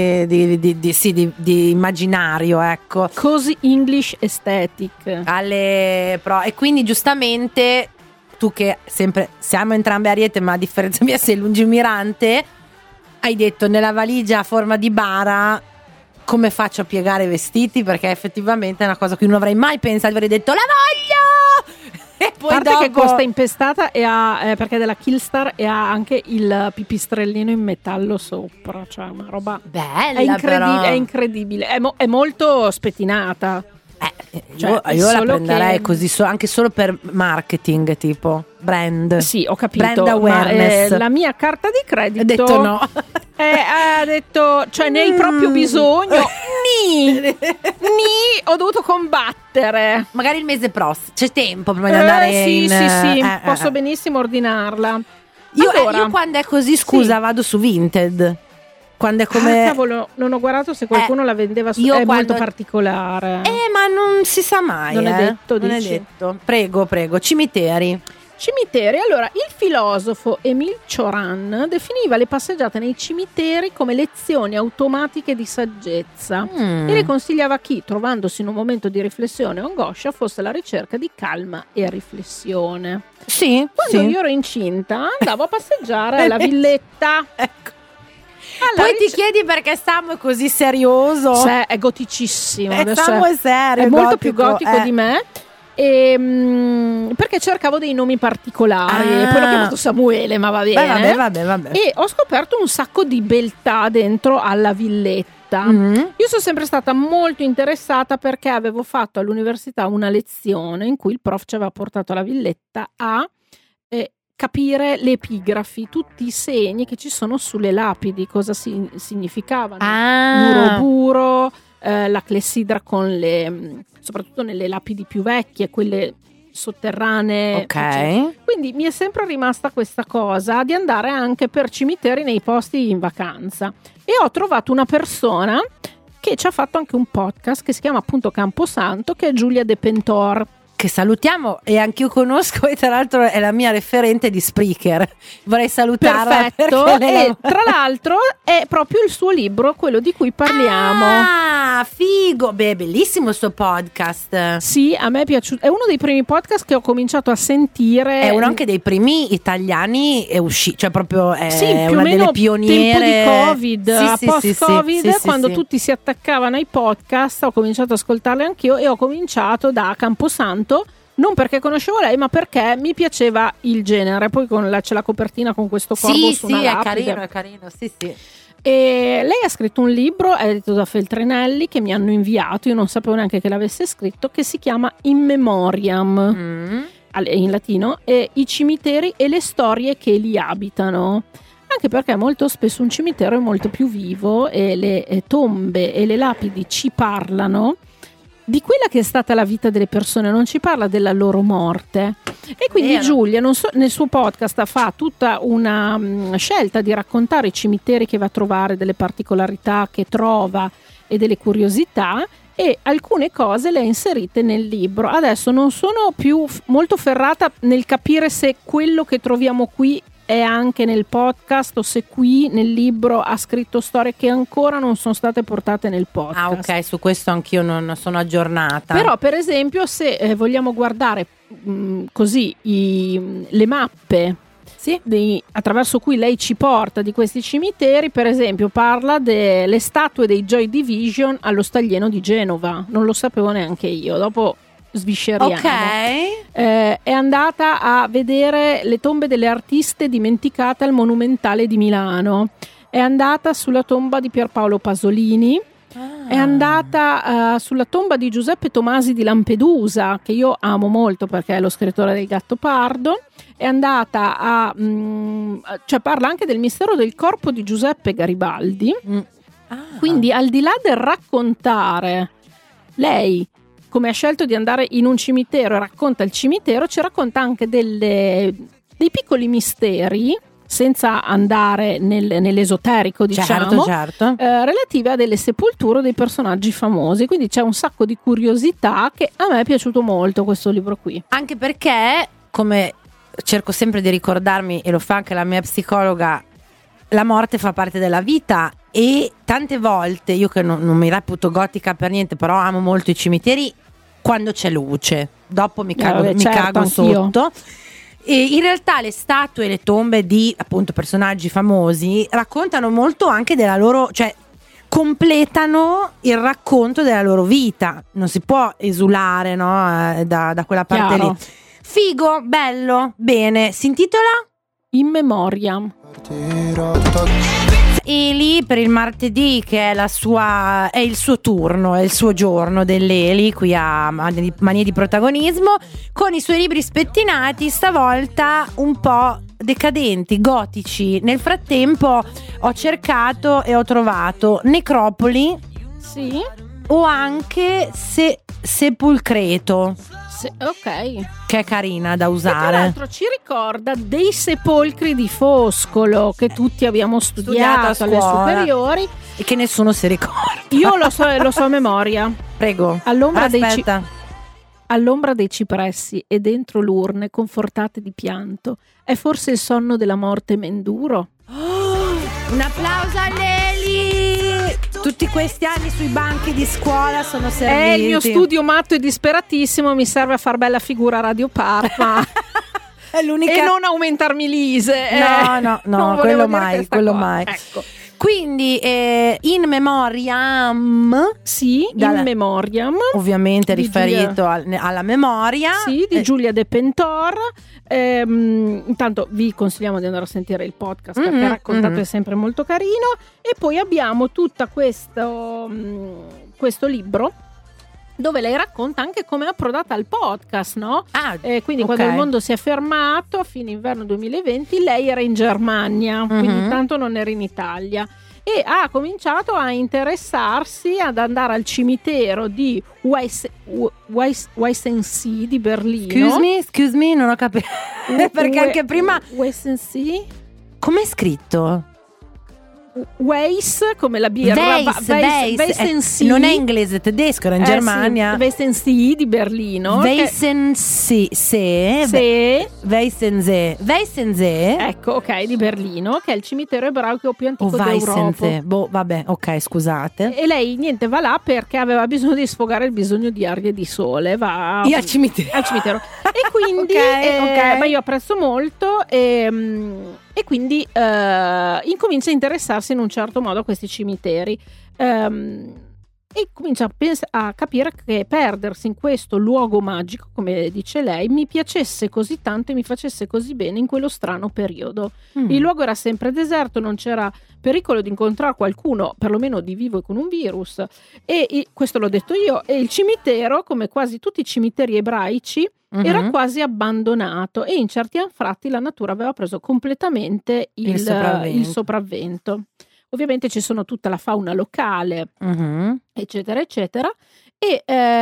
di immaginario, ecco. Così English aesthetic. E quindi giustamente tu, che sempre siamo entrambe ariete, ma a differenza mia sei lungimirante, hai detto nella valigia a forma di bara come faccio a piegare i vestiti, perché effettivamente è una cosa a cui non avrei mai pensato, avrei detto la voglio. E poi a parte dopo... che costa impestata e ha, perché è della Killstar, e ha anche il pipistrellino in metallo sopra, cioè una roba bella, però. È incredibile, è molto spettinata. Io la prenderei così, anche solo per marketing, tipo brand. Sì, ho capito. Brand awareness. Ma, la mia carta di credito ha detto no. Ha detto, cioè ne hai proprio bisogno. Ho dovuto combattere. Magari il mese prossimo c'è tempo prima di andare sì, posso benissimo ordinarla. Io quando è così, scusa, vado su Vinted. Quando è come... cavolo, non ho guardato se qualcuno la vendeva su... È molto particolare. Ma non si sa mai. Non è detto, non dici? è detto. Prego. Cimiteri. Allora, il filosofo Émile Cioran definiva le passeggiate nei cimiteri come lezioni automatiche di saggezza e le consigliava a chi, trovandosi in un momento di riflessione o angoscia, fosse alla ricerca di calma e riflessione. Sì. Quando io ero incinta andavo a passeggiare alla villetta. Ecco. Poi ti chiedi perché Samu è così serioso. È goticissimo. Samu è serio, è molto più gotico di me. Perché cercavo dei nomi particolari e poi l'ho chiamato Samuele, ma va bene. Vabbè. E ho scoperto un sacco di beltà dentro alla villetta. Io sono sempre stata molto interessata perché avevo fatto all'università una lezione in cui il prof ci aveva portato alla villetta a capire le epigrafi, tutti i segni che ci sono sulle lapidi, cosa significavano. L'uroburo, la clessidra soprattutto nelle lapidi più vecchie, quelle sotterranee. Ok. Quindi mi è sempre rimasta questa cosa di andare anche per cimiteri nei posti in vacanza. E ho trovato una persona che ci ha fatto anche un podcast che si chiama appunto Camposanto, che è Giulia De Pentor. Che salutiamo e anche io conosco, e tra l'altro è la mia referente di Spreaker. Vorrei salutarla. Perfetto. E tra l'altro è proprio il suo libro quello di cui parliamo. Figo. Bellissimo il suo podcast. Sì, a me è piaciuto. È uno dei primi podcast che ho cominciato a sentire. È uno anche dei primi italiani è uscito, cioè proprio è più una o meno delle pioniere. Tempo di Covid, post-Covid, quando sì. tutti si attaccavano ai podcast, ho cominciato ad ascoltarli anch'io e ho cominciato da Camposanto. Non perché conoscevo lei, ma perché mi piaceva il genere. Poi c'è la copertina con questo corvo su una lapide. È carino, sì. E lei ha scritto un libro edito da Feltrinelli che mi hanno inviato, io non sapevo neanche che l'avesse scritto, che si chiama In Memoriam, in latino, i cimiteri e le storie che li abitano. Anche perché molto spesso un cimitero è molto più vivo e le tombe e le lapidi ci parlano di quella che è stata la vita delle persone, non ci parla della loro morte. E quindi Giulia nel suo podcast fa tutta una scelta di raccontare i cimiteri che va a trovare, delle particolarità che trova e delle curiosità, e alcune cose le ha inserite nel libro. Adesso non sono più molto ferrata nel capire se quello che troviamo qui è anche nel podcast o se qui nel libro ha scritto storie che ancora non sono state portate nel podcast. Ok, su questo anch'io non sono aggiornata. Però per esempio se vogliamo guardare così le mappe attraverso cui lei ci porta di questi cimiteri, per esempio parla delle statue dei Joy Division allo Staglieno di Genova. Non lo sapevo neanche io, dopo svisceriamo. È andata a vedere le tombe delle artiste dimenticate al Monumentale di Milano, è andata sulla tomba di Pierpaolo Pasolini, è andata sulla tomba di Giuseppe Tomasi di Lampedusa, che io amo molto perché è lo scrittore del Gattopardo, è andata cioè parla anche del mistero del corpo di Giuseppe Garibaldi. Quindi al di là del raccontare, lei come ha scelto di andare in un cimitero e racconta il cimitero, ci racconta anche dei piccoli misteri, senza andare nell'esoterico, diciamo, certo. Relative a delle sepolture dei personaggi famosi. Quindi c'è un sacco di curiosità che a me è piaciuto molto questo libro qui. Anche perché, come cerco sempre di ricordarmi, e lo fa anche la mia psicologa, la morte fa parte della vita. E tante volte, io che non mi reputo gotica per niente, però amo molto i cimiteri quando c'è luce, dopo mi cago sotto. E in realtà le statue e le tombe di appunto personaggi famosi raccontano molto anche della loro, cioè completano il racconto della loro vita. Non si può esulare, no? Da quella parte Chiaro. lì. Figo, bello, bene. Si intitola? In Memoriam. Eli per il martedì, che è il suo turno, è il suo giorno dell'Eli qui a Manie di Protagonismo, con i suoi libri spettinati, stavolta un po' decadenti, gotici. Nel frattempo ho cercato e ho trovato Necropoli, Sì. o anche Sepulcreto, Ok. che è carina da Che tra usare. l'altro ci ricorda dei sepolcri di Foscolo che tutti abbiamo studiato alle scuola. superiori. E che nessuno si ricorda. Io lo so a memoria. Prego. All'ombra dei Aspetta. cipressi e dentro l'urne confortate di pianto. È forse il sonno della morte menduro? Un applauso a Leli! Tutti questi anni sui banchi di scuola sono serviti. È il mio studio matto e disperatissimo, mi serve a far bella figura a Radio Parma. È l'unica. E non aumentarmi l'ISE. No, Non volevo quello dire mai, questa quello cosa. mai. Ecco. Quindi in memoriam, Sì, Dalla- in memoriam. ovviamente Di riferito alla memoria. Sì, di Giulia De Pentor. Intanto vi consigliamo di andare a sentire il podcast perché raccontato è sempre molto carino. E poi abbiamo tutto questo libro dove lei racconta anche come è approdata al podcast, no? Quindi ok. quando il mondo si è fermato a fine inverno 2020, lei era in Germania, quindi tanto non era in Italia. E ha cominciato a interessarsi ad andare al cimitero di Weissensee di Berlino. Excuse me, non ho capito. Perché anche prima. Weissensee? Com'è scritto? Weiss come la birra. Weissensee. Non è inglese, è tedesco, era in Germania. Sì, Weissensee di Berlino. Weissensee. Weissensee. Ecco, ok, di Berlino, che è il cimitero ebraico più antico d'Europa. Weissensee. Vabbè, ok, scusate. E lei niente va là perché aveva bisogno di sfogare il bisogno di aria e di sole. Va Io al cimitero. E quindi ok. ma io apprezzo molto e quindi incomincia a interessarsi in un certo modo a questi cimiteri e comincia a capire che perdersi in questo luogo magico, come dice lei, mi piacesse così tanto e mi facesse così bene in quello strano periodo. Il luogo era sempre deserto, non c'era pericolo di incontrare qualcuno, perlomeno di vivo e con un virus, e questo l'ho detto io, e il cimitero, come quasi tutti i cimiteri ebraici, era quasi abbandonato e in certi anfratti la natura aveva preso completamente il sopravvento. Ovviamente ci sono tutta la fauna locale, eccetera, eccetera, e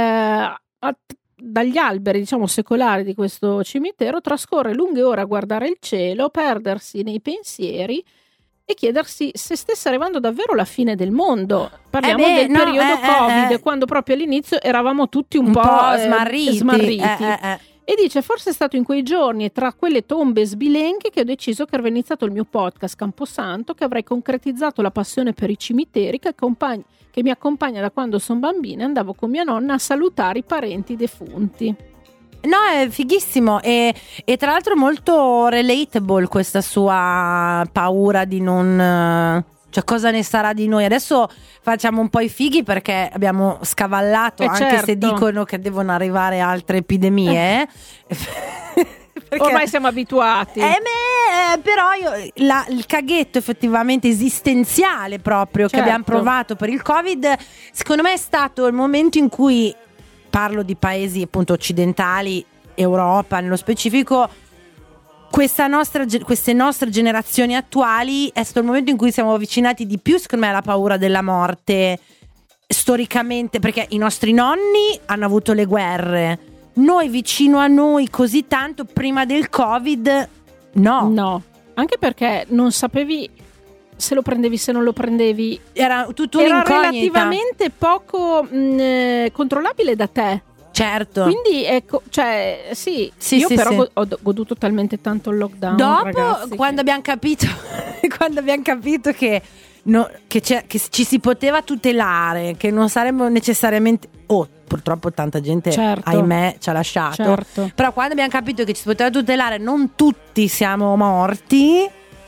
dagli alberi, diciamo, secolari di questo cimitero trascorre lunghe ore a guardare il cielo, perdersi nei pensieri e chiedersi se stesse arrivando davvero la fine del mondo. Parliamo del periodo Covid, quando proprio all'inizio eravamo tutti un po' smarriti. E dice: forse è stato in quei giorni e tra quelle tombe sbilenche che ho deciso che avrebbe iniziato il mio podcast Camposanto, che avrei concretizzato la passione per i cimiteri che mi accompagna da quando sono bambina e andavo con mia nonna a salutare i parenti defunti. No, è fighissimo e tra l'altro molto relatable questa sua paura di non... Cioè, cosa ne sarà di noi? Adesso facciamo un po' i fighi perché abbiamo scavallato, anche se dicono che devono arrivare altre epidemie. Perché... Ormai siamo abituati. Però il caghetto effettivamente esistenziale proprio che abbiamo provato per il Covid, secondo me è stato il momento in cui, parlo di paesi appunto occidentali, Europa nello specifico, queste nostre generazioni attuali, è stato il momento in cui siamo avvicinati di più, secondo me, alla paura della morte storicamente, perché i nostri nonni hanno avuto le guerre, noi vicino a noi così tanto prima del Covid no, anche perché non sapevi se lo prendevi, se non lo prendevi, era tutto un'incognita, relativamente poco controllabile da te. Certo. Quindi ecco, cioè sì, io però ho goduto talmente tanto il lockdown. Dopo, ragazzi, quando abbiamo capito che ci si poteva tutelare, che non saremmo necessariamente... purtroppo tanta gente, ahimè, ci ha lasciato. Certo. Però quando abbiamo capito che ci si poteva tutelare, non tutti siamo morti,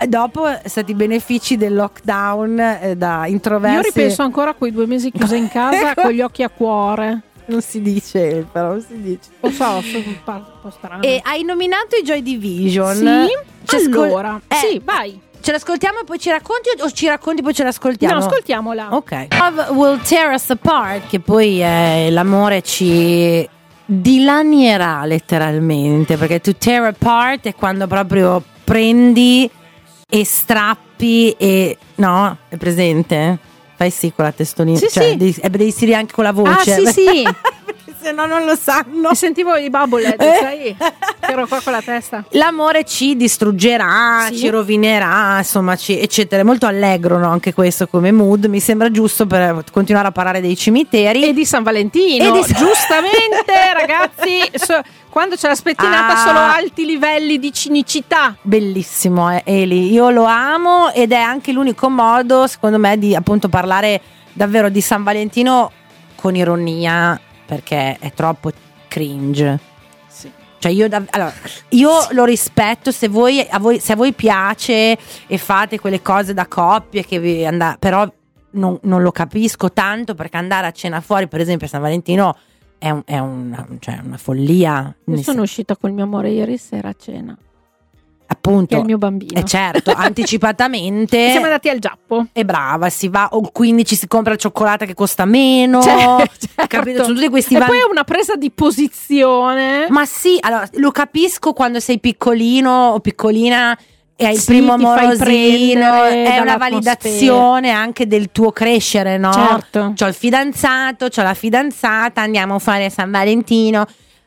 dopo stati i benefici del lockdown da introversi. Io ripenso ancora a quei 2 mesi chiusa in casa con gli occhi a cuore. Non si dice, però non si dice. Lo so, sono un po' strano. E hai nominato i Joy Division. Sì, allora, sì, vai. Ce l'ascoltiamo e poi ci racconti, o ci racconti e poi ce l'ascoltiamo? No, ascoltiamola. Ok. Love Will Tear Us Apart, che poi l'amore ci dilanierà letteralmente, perché to tear apart è quando proprio prendi e strappi e... No? È presente? Fai sì con la testolina. Sì, cioè, sì. Devi dire anche con la voce. Ah, sì. Se no non lo sanno. Mi sentivo i Bubble, sai? Ero qua con la testa. L'amore ci distruggerà, sì, ci rovinerà, insomma, eccetera. È molto allegro, no? Anche questo come mood. Mi sembra giusto per continuare a parlare dei cimiteri e di San Valentino. Giustamente, ragazzi, quando c'è la spettinata solo alti livelli di cinicità. Bellissimo, Eli. Io lo amo ed è anche l'unico modo, secondo me, di appunto parlare davvero di San Valentino con ironia, perché è troppo cringe. Sì. Cioè io lo rispetto se a voi piace e fate quelle cose da coppie però non lo capisco tanto, perché andare a cena fuori, per esempio a San Valentino, è una follia. Io sono uscita col mio amore ieri sera a cena. Appunto, che è il mio bambino. Certo, anticipatamente. Siamo andati al Giappo. E brava, si va, o quindi ci si compra il cioccolato che costa meno. Certo. Capito? Sono tutti questi poi è una presa di posizione. Ma sì, allora lo capisco quando sei piccolino o piccolina e hai il primo amorosino, è una validazione anche del tuo crescere, no? Certo. C'ho il fidanzato, c'ho la fidanzata, andiamo a fare San Valentino.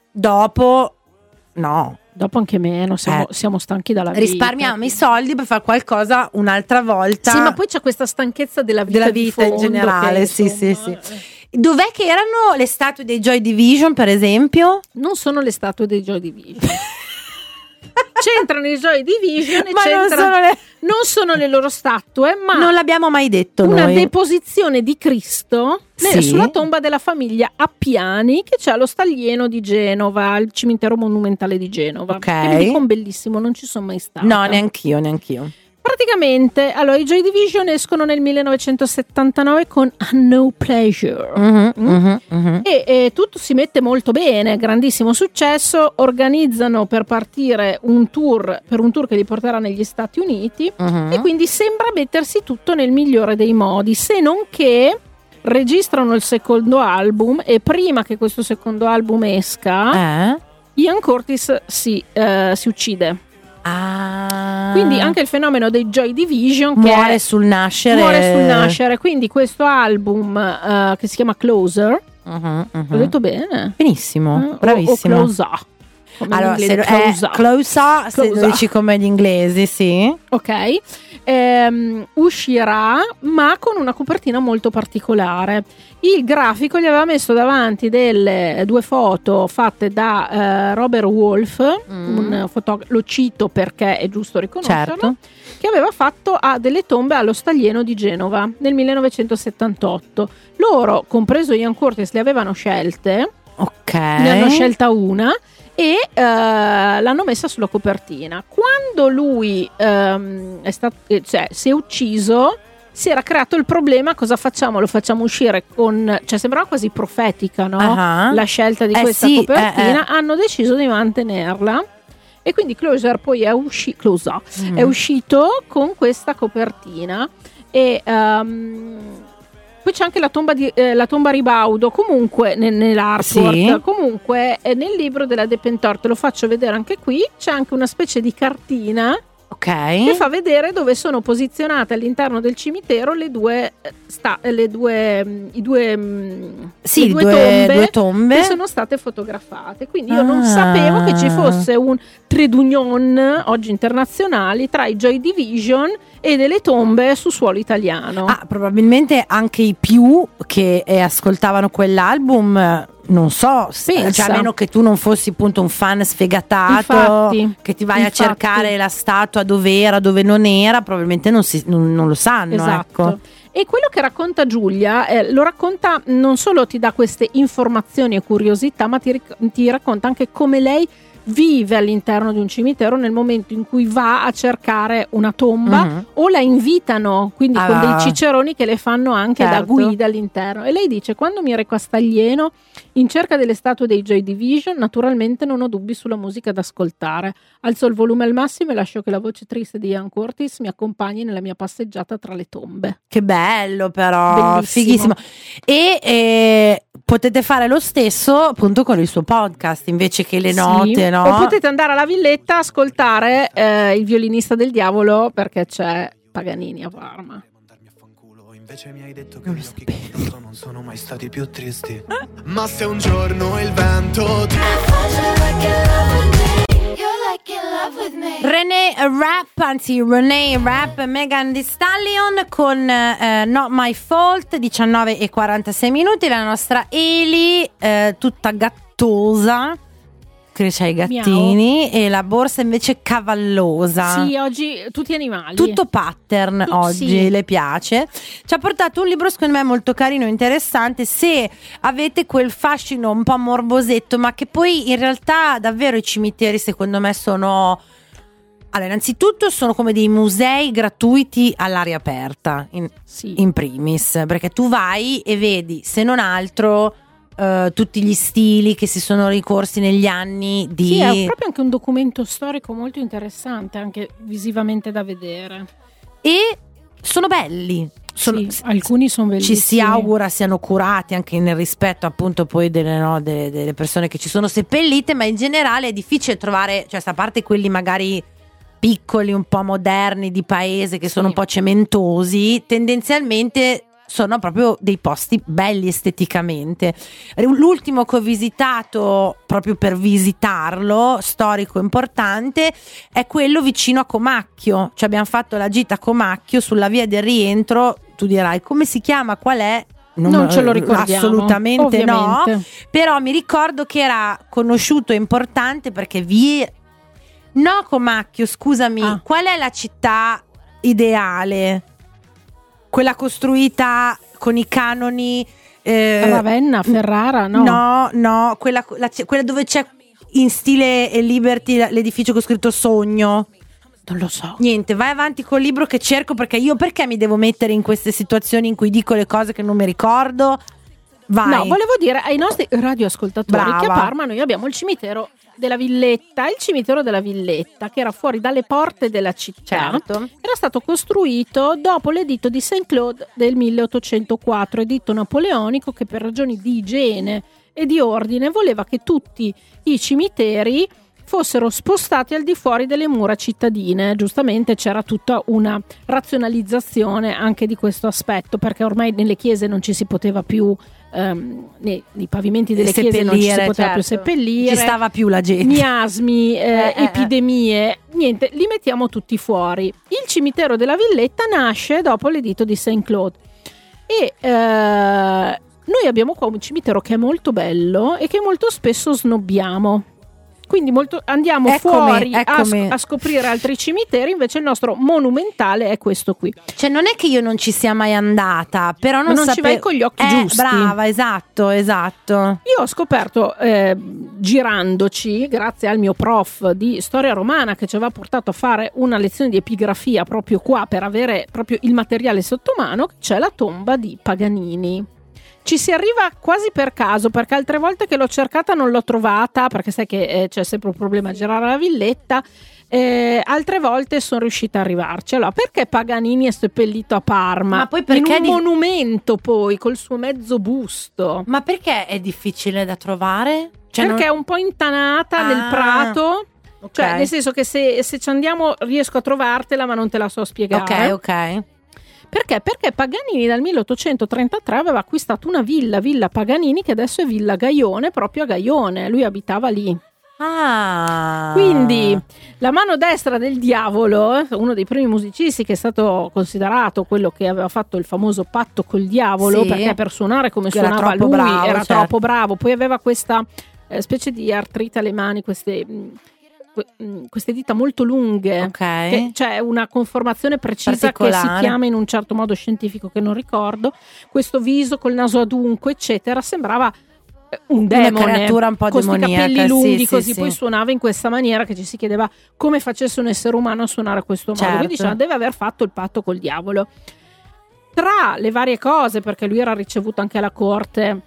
Dopo no. Dopo anche meno, siamo stanchi dalla vita. Risparmiamo i soldi per fare qualcosa un'altra volta. Sì, ma poi c'è questa stanchezza della vita di fondo, in generale, sì. Dov'è che erano le statue dei Joy Division, per esempio? Non sono le statue dei Joy Division. C'entrano i Joy Division e non sono le loro statue, ma non l'abbiamo mai detto una noi. Deposizione di Cristo sulla tomba della famiglia Appiani, che c'è allo Staglieno di Genova, al cimitero monumentale di Genova. Ok. Che mi dicono bellissimo, non ci sono mai stata. No, neanch'io. Praticamente, allora, i Joy Division escono nel 1979 con A No Pleasure. E tutto si mette molto bene, grandissimo successo. Organizzano per partire un tour che li porterà negli Stati Uniti, e quindi sembra mettersi tutto nel migliore dei modi, se non che registrano il secondo album, e prima che questo secondo album esca Ian Curtis si uccide. Quindi anche il fenomeno dei Joy Division muore sul nascere. Quindi questo album che si chiama Closer, l'ho detto bene? Benissimo, bravissimo. O Closer. Allora, Closer, se lo dici come gli inglesi, sì. Ok. Uscirà, ma con una copertina molto particolare. Il grafico gli aveva messo davanti delle 2 foto fatte da Robert Wolf, un fotografo, lo cito perché è giusto riconoscerlo, certo, che aveva fatto delle tombe allo Staglieno di Genova nel 1978. Loro, compreso Ian Curtis, le avevano scelte. Ok. Ne hanno scelta una e l'hanno messa sulla copertina. Quando lui si è ucciso, si era creato il problema: cosa facciamo? Lo facciamo uscire con... Cioè sembrava quasi profetica, no? La scelta di questa copertina. Hanno deciso di mantenerla, e quindi Closer poi è uscito con questa copertina. E poi c'è anche la tomba Ribaudo, comunque nell'artwork, comunque nel libro della Depentor, te lo faccio vedere anche qui, c'è anche una specie di cartina che fa vedere dove sono posizionate all'interno del cimitero le due tombe che sono state fotografate. Quindi io non sapevo che ci fosse un trait d'union oggi internazionali tra i Joy Division e delle tombe su suolo italiano. Probabilmente anche i più che ascoltavano quell'album, non so, cioè, a meno che tu non fossi appunto un fan sfegatato, che ti vai a cercare la statua dove era, dove non era, probabilmente non lo sanno. Esatto. Ecco. E quello che racconta Giulia, lo racconta, non solo ti dà queste informazioni e curiosità, ma ti racconta anche come lei vive all'interno di un cimitero nel momento in cui va a cercare una tomba o la invitano, quindi con dei ciceroni che le fanno anche da guida all'interno. E lei dice: quando mi reco a Staglieno in cerca delle statue dei Joy Division, naturalmente non ho dubbi sulla musica da ascoltare. Alzo il volume al massimo e lascio che la voce triste di Ian Curtis mi accompagni nella mia passeggiata tra le tombe. Che bello, però. Bellissimo. Fighissimo. E potete fare lo stesso appunto con il suo podcast, invece che le note, no? O potete andare alla Villetta a ascoltare Il violinista del diavolo, perché c'è Paganini a Parma. Invece mi hai detto che gli occhi che indosso non sono mai stati più tristi. Ma se un giorno il vento ti Renee Rapp, Megan Thee Stallion con Not My Fault, 19:46 minuti. La nostra Eli tutta gattosa, che c'ha i gattini, e la borsa invece cavallosa. Sì, oggi tutti animali. Tutto pattern oggi, sì. Le piace. Ci ha portato un libro secondo me molto carino e interessante, se avete quel fascino un po' morbosetto, ma che poi in realtà davvero i cimiteri secondo me sono... Allora, innanzitutto sono come dei musei gratuiti all'aria aperta, in primis, perché tu vai e vedi, se non altro... tutti gli stili che si sono ricorsi negli anni di... Sì, è proprio anche un documento storico molto interessante, anche visivamente da vedere. E sono belli. Alcuni sono bellissimi. Ci si augura siano curati anche nel rispetto appunto poi delle persone che ci sono seppellite, ma in generale è difficile trovare, cioè a parte quelli magari piccoli, un po' moderni di paese, che sono un po' cementosi, tendenzialmente sono proprio dei posti belli esteticamente. L'ultimo che ho visitato proprio per visitarlo, storico importante, è quello vicino a Comacchio. Cioè abbiamo fatto la gita a Comacchio sulla via del rientro. Tu dirai come si chiama, qual è? Non ce lo ricordiamo, assolutamente ovviamente. No, però mi ricordo che era conosciuto e importante perché Comacchio, scusami, qual è la città ideale? Quella costruita con i canoni Ravenna, Ferrara, no? No, quella dove c'è in stile Liberty l'edificio con scritto Sogno. Non lo so. Niente, vai avanti col libro che cerco, perché perché mi devo mettere in queste situazioni in cui dico le cose che non mi ricordo? Vai. No, volevo dire ai nostri radioascoltatori che a Parma noi abbiamo il cimitero della Villetta. Il cimitero della Villetta, che era fuori dalle porte della città, era stato costruito dopo l'editto di Saint-Claude del 1804, editto napoleonico che per ragioni di igiene e di ordine voleva che tutti i cimiteri fossero spostati al di fuori delle mura cittadine. Giustamente c'era tutta una razionalizzazione anche di questo aspetto, perché ormai nelle chiese non ci si poteva più nei pavimenti delle chiese non ci si poteva più seppellire, ci stava più la gente, miasmi, epidemie, niente, li mettiamo tutti fuori. Il cimitero della Villetta nasce dopo l'editto di Saint-Claude e noi abbiamo qua un cimitero che è molto bello e che molto spesso snobbiamo. Quindi andiamo fuori a scoprire altri cimiteri, invece il nostro monumentale è questo qui. Cioè non è che io non ci sia mai andata, però non ci vai con gli occhi giusti. Brava, esatto. Io ho scoperto girandoci, grazie al mio prof di storia romana che ci aveva portato a fare una lezione di epigrafia proprio qua per avere proprio il materiale sotto mano, che c'è la tomba di Paganini. Ci si arriva quasi per caso, perché altre volte che l'ho cercata non l'ho trovata, perché sai che c'è sempre un problema a girare la Villetta. Altre volte sono riuscita a arrivarci. Allora, perché Paganini è seppellito a Parma? Ma poi perché in un monumento, poi col suo mezzo busto. Ma perché è difficile da trovare? Cioè perché è un po' intanata nel prato. Okay. Cioè, nel senso che se ci andiamo riesco a trovartela, ma non te la so spiegare. Ok. Perché? Perché Paganini dal 1833 aveva acquistato una villa Paganini, che adesso è Villa Gaione, proprio a Gaione. Lui abitava lì. Quindi la mano destra del diavolo, uno dei primi musicisti che è stato considerato quello che aveva fatto il famoso patto col diavolo, perché per suonare come suonava lui era troppo bravo. Poi aveva questa specie di artrite alle mani, queste dita molto lunghe, che c'è una conformazione precisa che si chiama in un certo modo scientifico che non ricordo. Questo viso col naso adunco eccetera, sembrava un demone, una creatura un po' con questi demoniaca, capelli lunghi, sì, così sì, poi sì. suonava in questa maniera che ci si chiedeva come facesse un essere umano a suonare a questo modo. Certo. Quindi diceva, deve aver fatto il patto col diavolo. Tra le varie cose, perché lui era ricevuto anche alla corte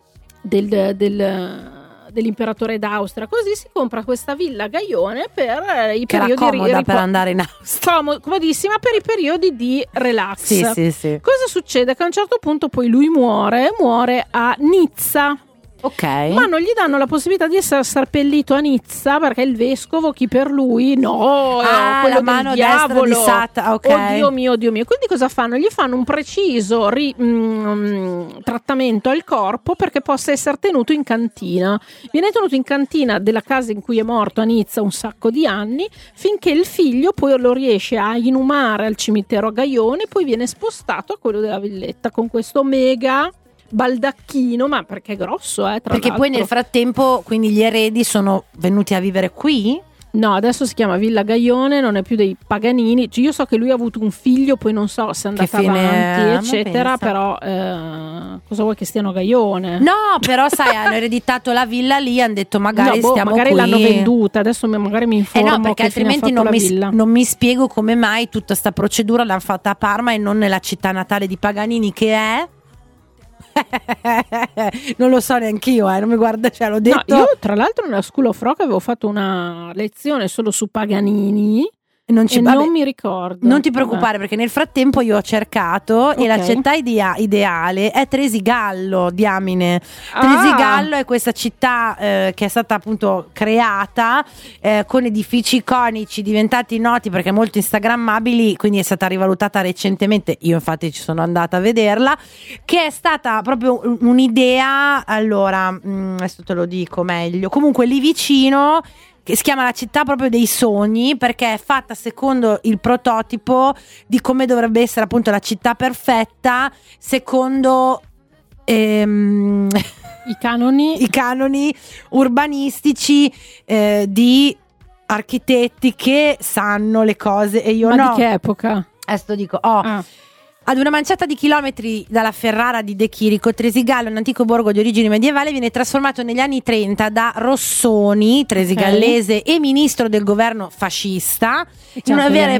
dell'imperatore d'Austria, così si compra questa villa Gaione per i Che era periodi comoda per andare in Austria. comodissima per i periodi di relax. Sì, sì, sì. Cosa succede? Che a un certo punto poi lui muore a Nizza. Ok. Ma non gli danno la possibilità di essere seppellito a Nizza perché il vescovo, chi per lui, no, quello la mano del destra diavolo, di Satana, ok. Oddio mio. Quindi cosa fanno? Gli fanno un preciso trattamento al corpo perché possa essere tenuto in cantina. Viene tenuto in cantina della casa in cui è morto a Nizza un sacco di anni, finché il figlio poi lo riesce a inumare al cimitero a Gaione, poi viene spostato a quello della villetta con questo mega baldacchino, ma perché è grosso, tra Perché l'altro. poi nel frattempo quindi gli eredi sono venuti a vivere qui? No, adesso si chiama Villa Gaione, non è più dei Paganini. Cioè, io so che lui ha avuto un figlio, poi non so se è andata Che fine avanti, ha, ma eccetera. pensa. Però cosa vuoi che stiano Gaione? No, però sai, hanno ereditato la villa lì, hanno detto magari stiamo magari qui. l'hanno venduta. Adesso magari mi informo. No, perché che fine ha altrimenti fatto la villa. non mi spiego come mai tutta sta procedura l'hanno fatta a Parma e non nella città natale di Paganini, che è... non lo so neanch'io, non mi guarda, cioè l'ho detto. No, io tra l'altro nella School of Rock avevo fatto una lezione solo su Paganini non mi ricordo. Non ti preoccupare, perché nel frattempo io ho cercato e la città ideale è Tresigallo, diamine. Tresigallo è questa città che è stata appunto creata con edifici iconici diventati noti perché molto instagrammabili, quindi è stata rivalutata recentemente. Io infatti ci sono andata a vederla, che è stata proprio un'idea. Allora adesso te lo dico meglio. Comunque lì vicino, che si chiama la città proprio dei sogni, perché è fatta secondo il prototipo di come dovrebbe essere appunto la città perfetta secondo i canoni urbanistici di architetti che sanno le cose e io Ma no. di che epoca? Adesso dico Ad una manciata di chilometri dalla Ferrara di De Chirico, Tresigallo, un antico borgo di origine medievale, viene trasformato negli anni 30 da Rossoni, tresigallese e ministro del governo fascista, in una vera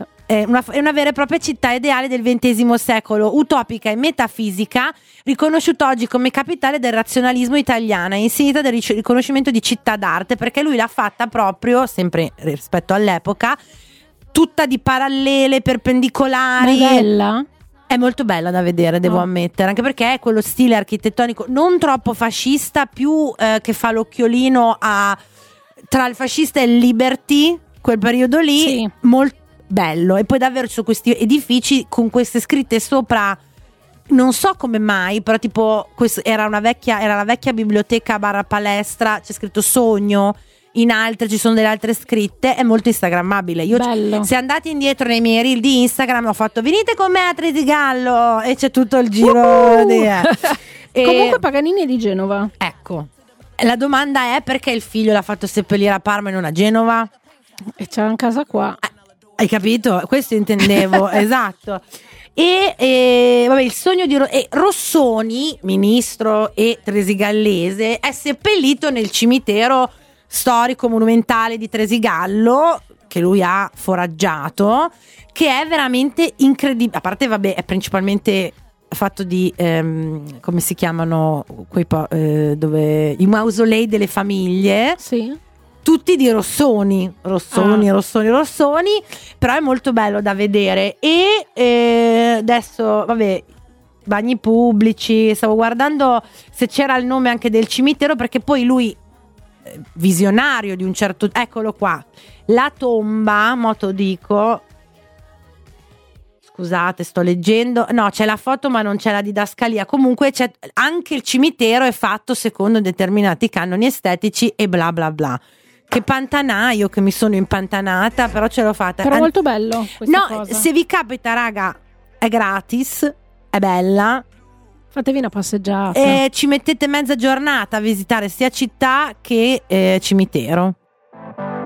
e propria città ideale del XX secolo, utopica e metafisica, riconosciuta oggi come capitale del razionalismo italiana, insignita del riconoscimento di città d'arte, perché lui l'ha fatta proprio, sempre rispetto all'epoca, tutta di parallele, perpendicolari. Ma è bella? È molto bella da vedere, devo ammettere, anche perché è quello stile architettonico non troppo fascista, più che fa l'occhiolino tra il fascista e il Liberty, quel periodo lì, sì. Molto bello. E poi davvero ci sono questi edifici con queste scritte sopra, non so come mai, però tipo era la vecchia biblioteca / palestra, c'è scritto Sogno. In altre ci sono delle altre scritte, è molto instagrammabile. Se andate indietro nei miei reel di Instagram ho fatto venite con me a Tresigallo e c'è tutto il giro Comunque Paganini è di Genova. Ecco, la domanda è perché il figlio l'ha fatto seppellire a Parma e non a Genova? E c'è una casa qua. Hai capito? Questo intendevo. Esatto. E vabbè, il sogno di Rossoni, ministro e tresigallese, è seppellito nel cimitero storico monumentale di Tresigallo, che lui ha foraggiato, che è veramente incredibile. A parte, vabbè, è principalmente fatto di come si chiamano dove i mausolei delle famiglie, sì, tutti di Rossoni, però è molto bello da vedere. E adesso, vabbè, bagni pubblici, stavo guardando se c'era il nome anche del cimitero, perché poi lui, visionario di un certo, eccolo qua, la tomba, scusate, sto leggendo, no, c'è la foto ma non c'è la didascalia. Comunque c'è anche il cimitero, è fatto secondo determinati canoni estetici e bla bla bla. Che pantanaio che mi sono impantanata, però ce l'ho fatta. Però molto bello questa cosa. Se vi capita, raga, è gratis, è bella. Fatevi una passeggiata. Ci mettete mezza giornata a visitare sia città che cimitero.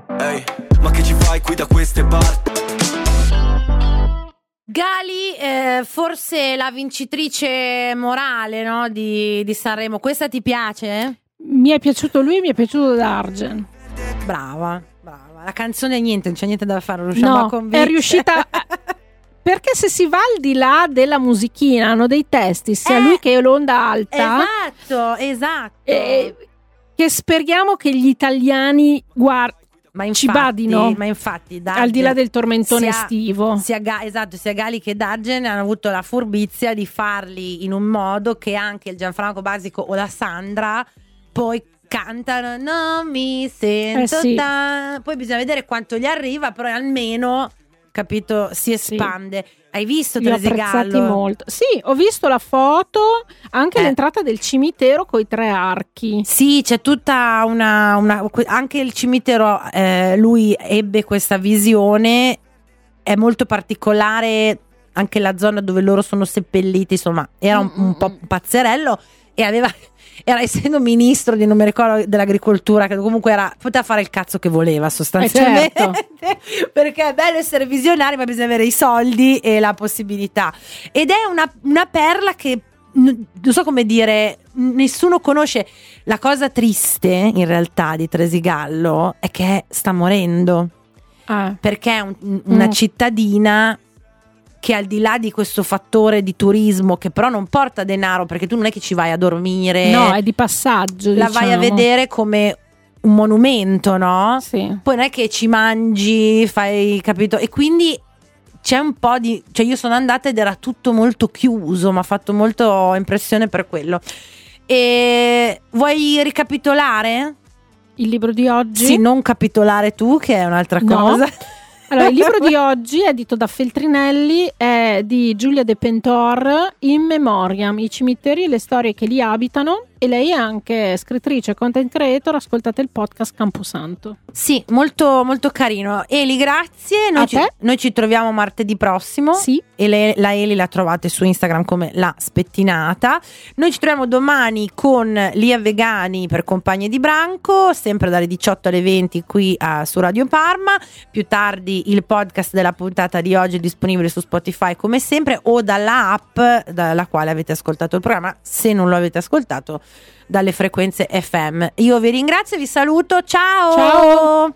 Ehi, ma che ci fai qui da queste parti? Gali forse la vincitrice morale, no, di Sanremo. Questa ti piace? Mi è piaciuto lui, mi è piaciuto D'Argen. Brava. La canzone niente, non c'è niente da fare, riusciamo a convincere. È riuscita perché se si va al di là della musichina, hanno dei testi, sia lui che l'onda alta. Esatto. Che speriamo che gli italiani ci badino. Ma infatti al di là del tormentone estivo. Sia Gali che D'Argen hanno avuto la furbizia di farli in un modo che anche il Gianfranco Basico o la Sandra poi cantano non mi sento poi bisogna vedere quanto gli arriva, però almeno, capito, si espande. Hai visto Tresigallo? Molto. Sì, ho visto la foto, anche l'entrata del cimitero coi 3 archi. Sì, c'è tutta una anche il cimitero, lui ebbe questa visione, è molto particolare anche la zona dove loro sono seppelliti, insomma, era un po' pazzerello e era essendo ministro di non mi ricordo dell'agricoltura, che comunque poteva fare il cazzo che voleva sostanzialmente, certo. Perché è bello essere visionari ma bisogna avere i soldi e la possibilità, ed è una perla che non so come dire, nessuno conosce. La cosa triste in realtà di Tresigallo è che sta morendo, perché è una cittadina che al di là di questo fattore di turismo, che però non porta denaro, perché tu non è che ci vai a dormire, no, è di passaggio, la vai a vedere come un monumento, no? Sì. Poi non è che ci mangi, fai, capito? E quindi c'è un po' di, cioè io sono andata ed era tutto molto chiuso, mi ha fatto molto impressione per quello. E vuoi ricapitolare? Il libro di oggi? Sì, non capitolare tu, che è un'altra cosa. Allora, il libro di oggi è edito da Feltrinelli, è di Giulia De Pentor, In Memoriam, i cimiteri e le storie che li abitano, e lei è anche scrittrice, content creator. Ascoltate il podcast Camposanto. Sì, molto molto carino. Eli, grazie. Noi ci troviamo martedì prossimo. Sì. E la Eli la trovate su Instagram come La Spettinata. Noi ci troviamo domani con Lia Vegani per Compagnie di Branco, sempre dalle 18 alle 20 qui su Radio Parma. Più tardi il podcast della puntata di oggi è disponibile su Spotify come sempre, o dalla app dalla quale avete ascoltato il programma, se non lo avete ascoltato dalle frequenze FM. Io vi ringrazio, vi saluto, ciao.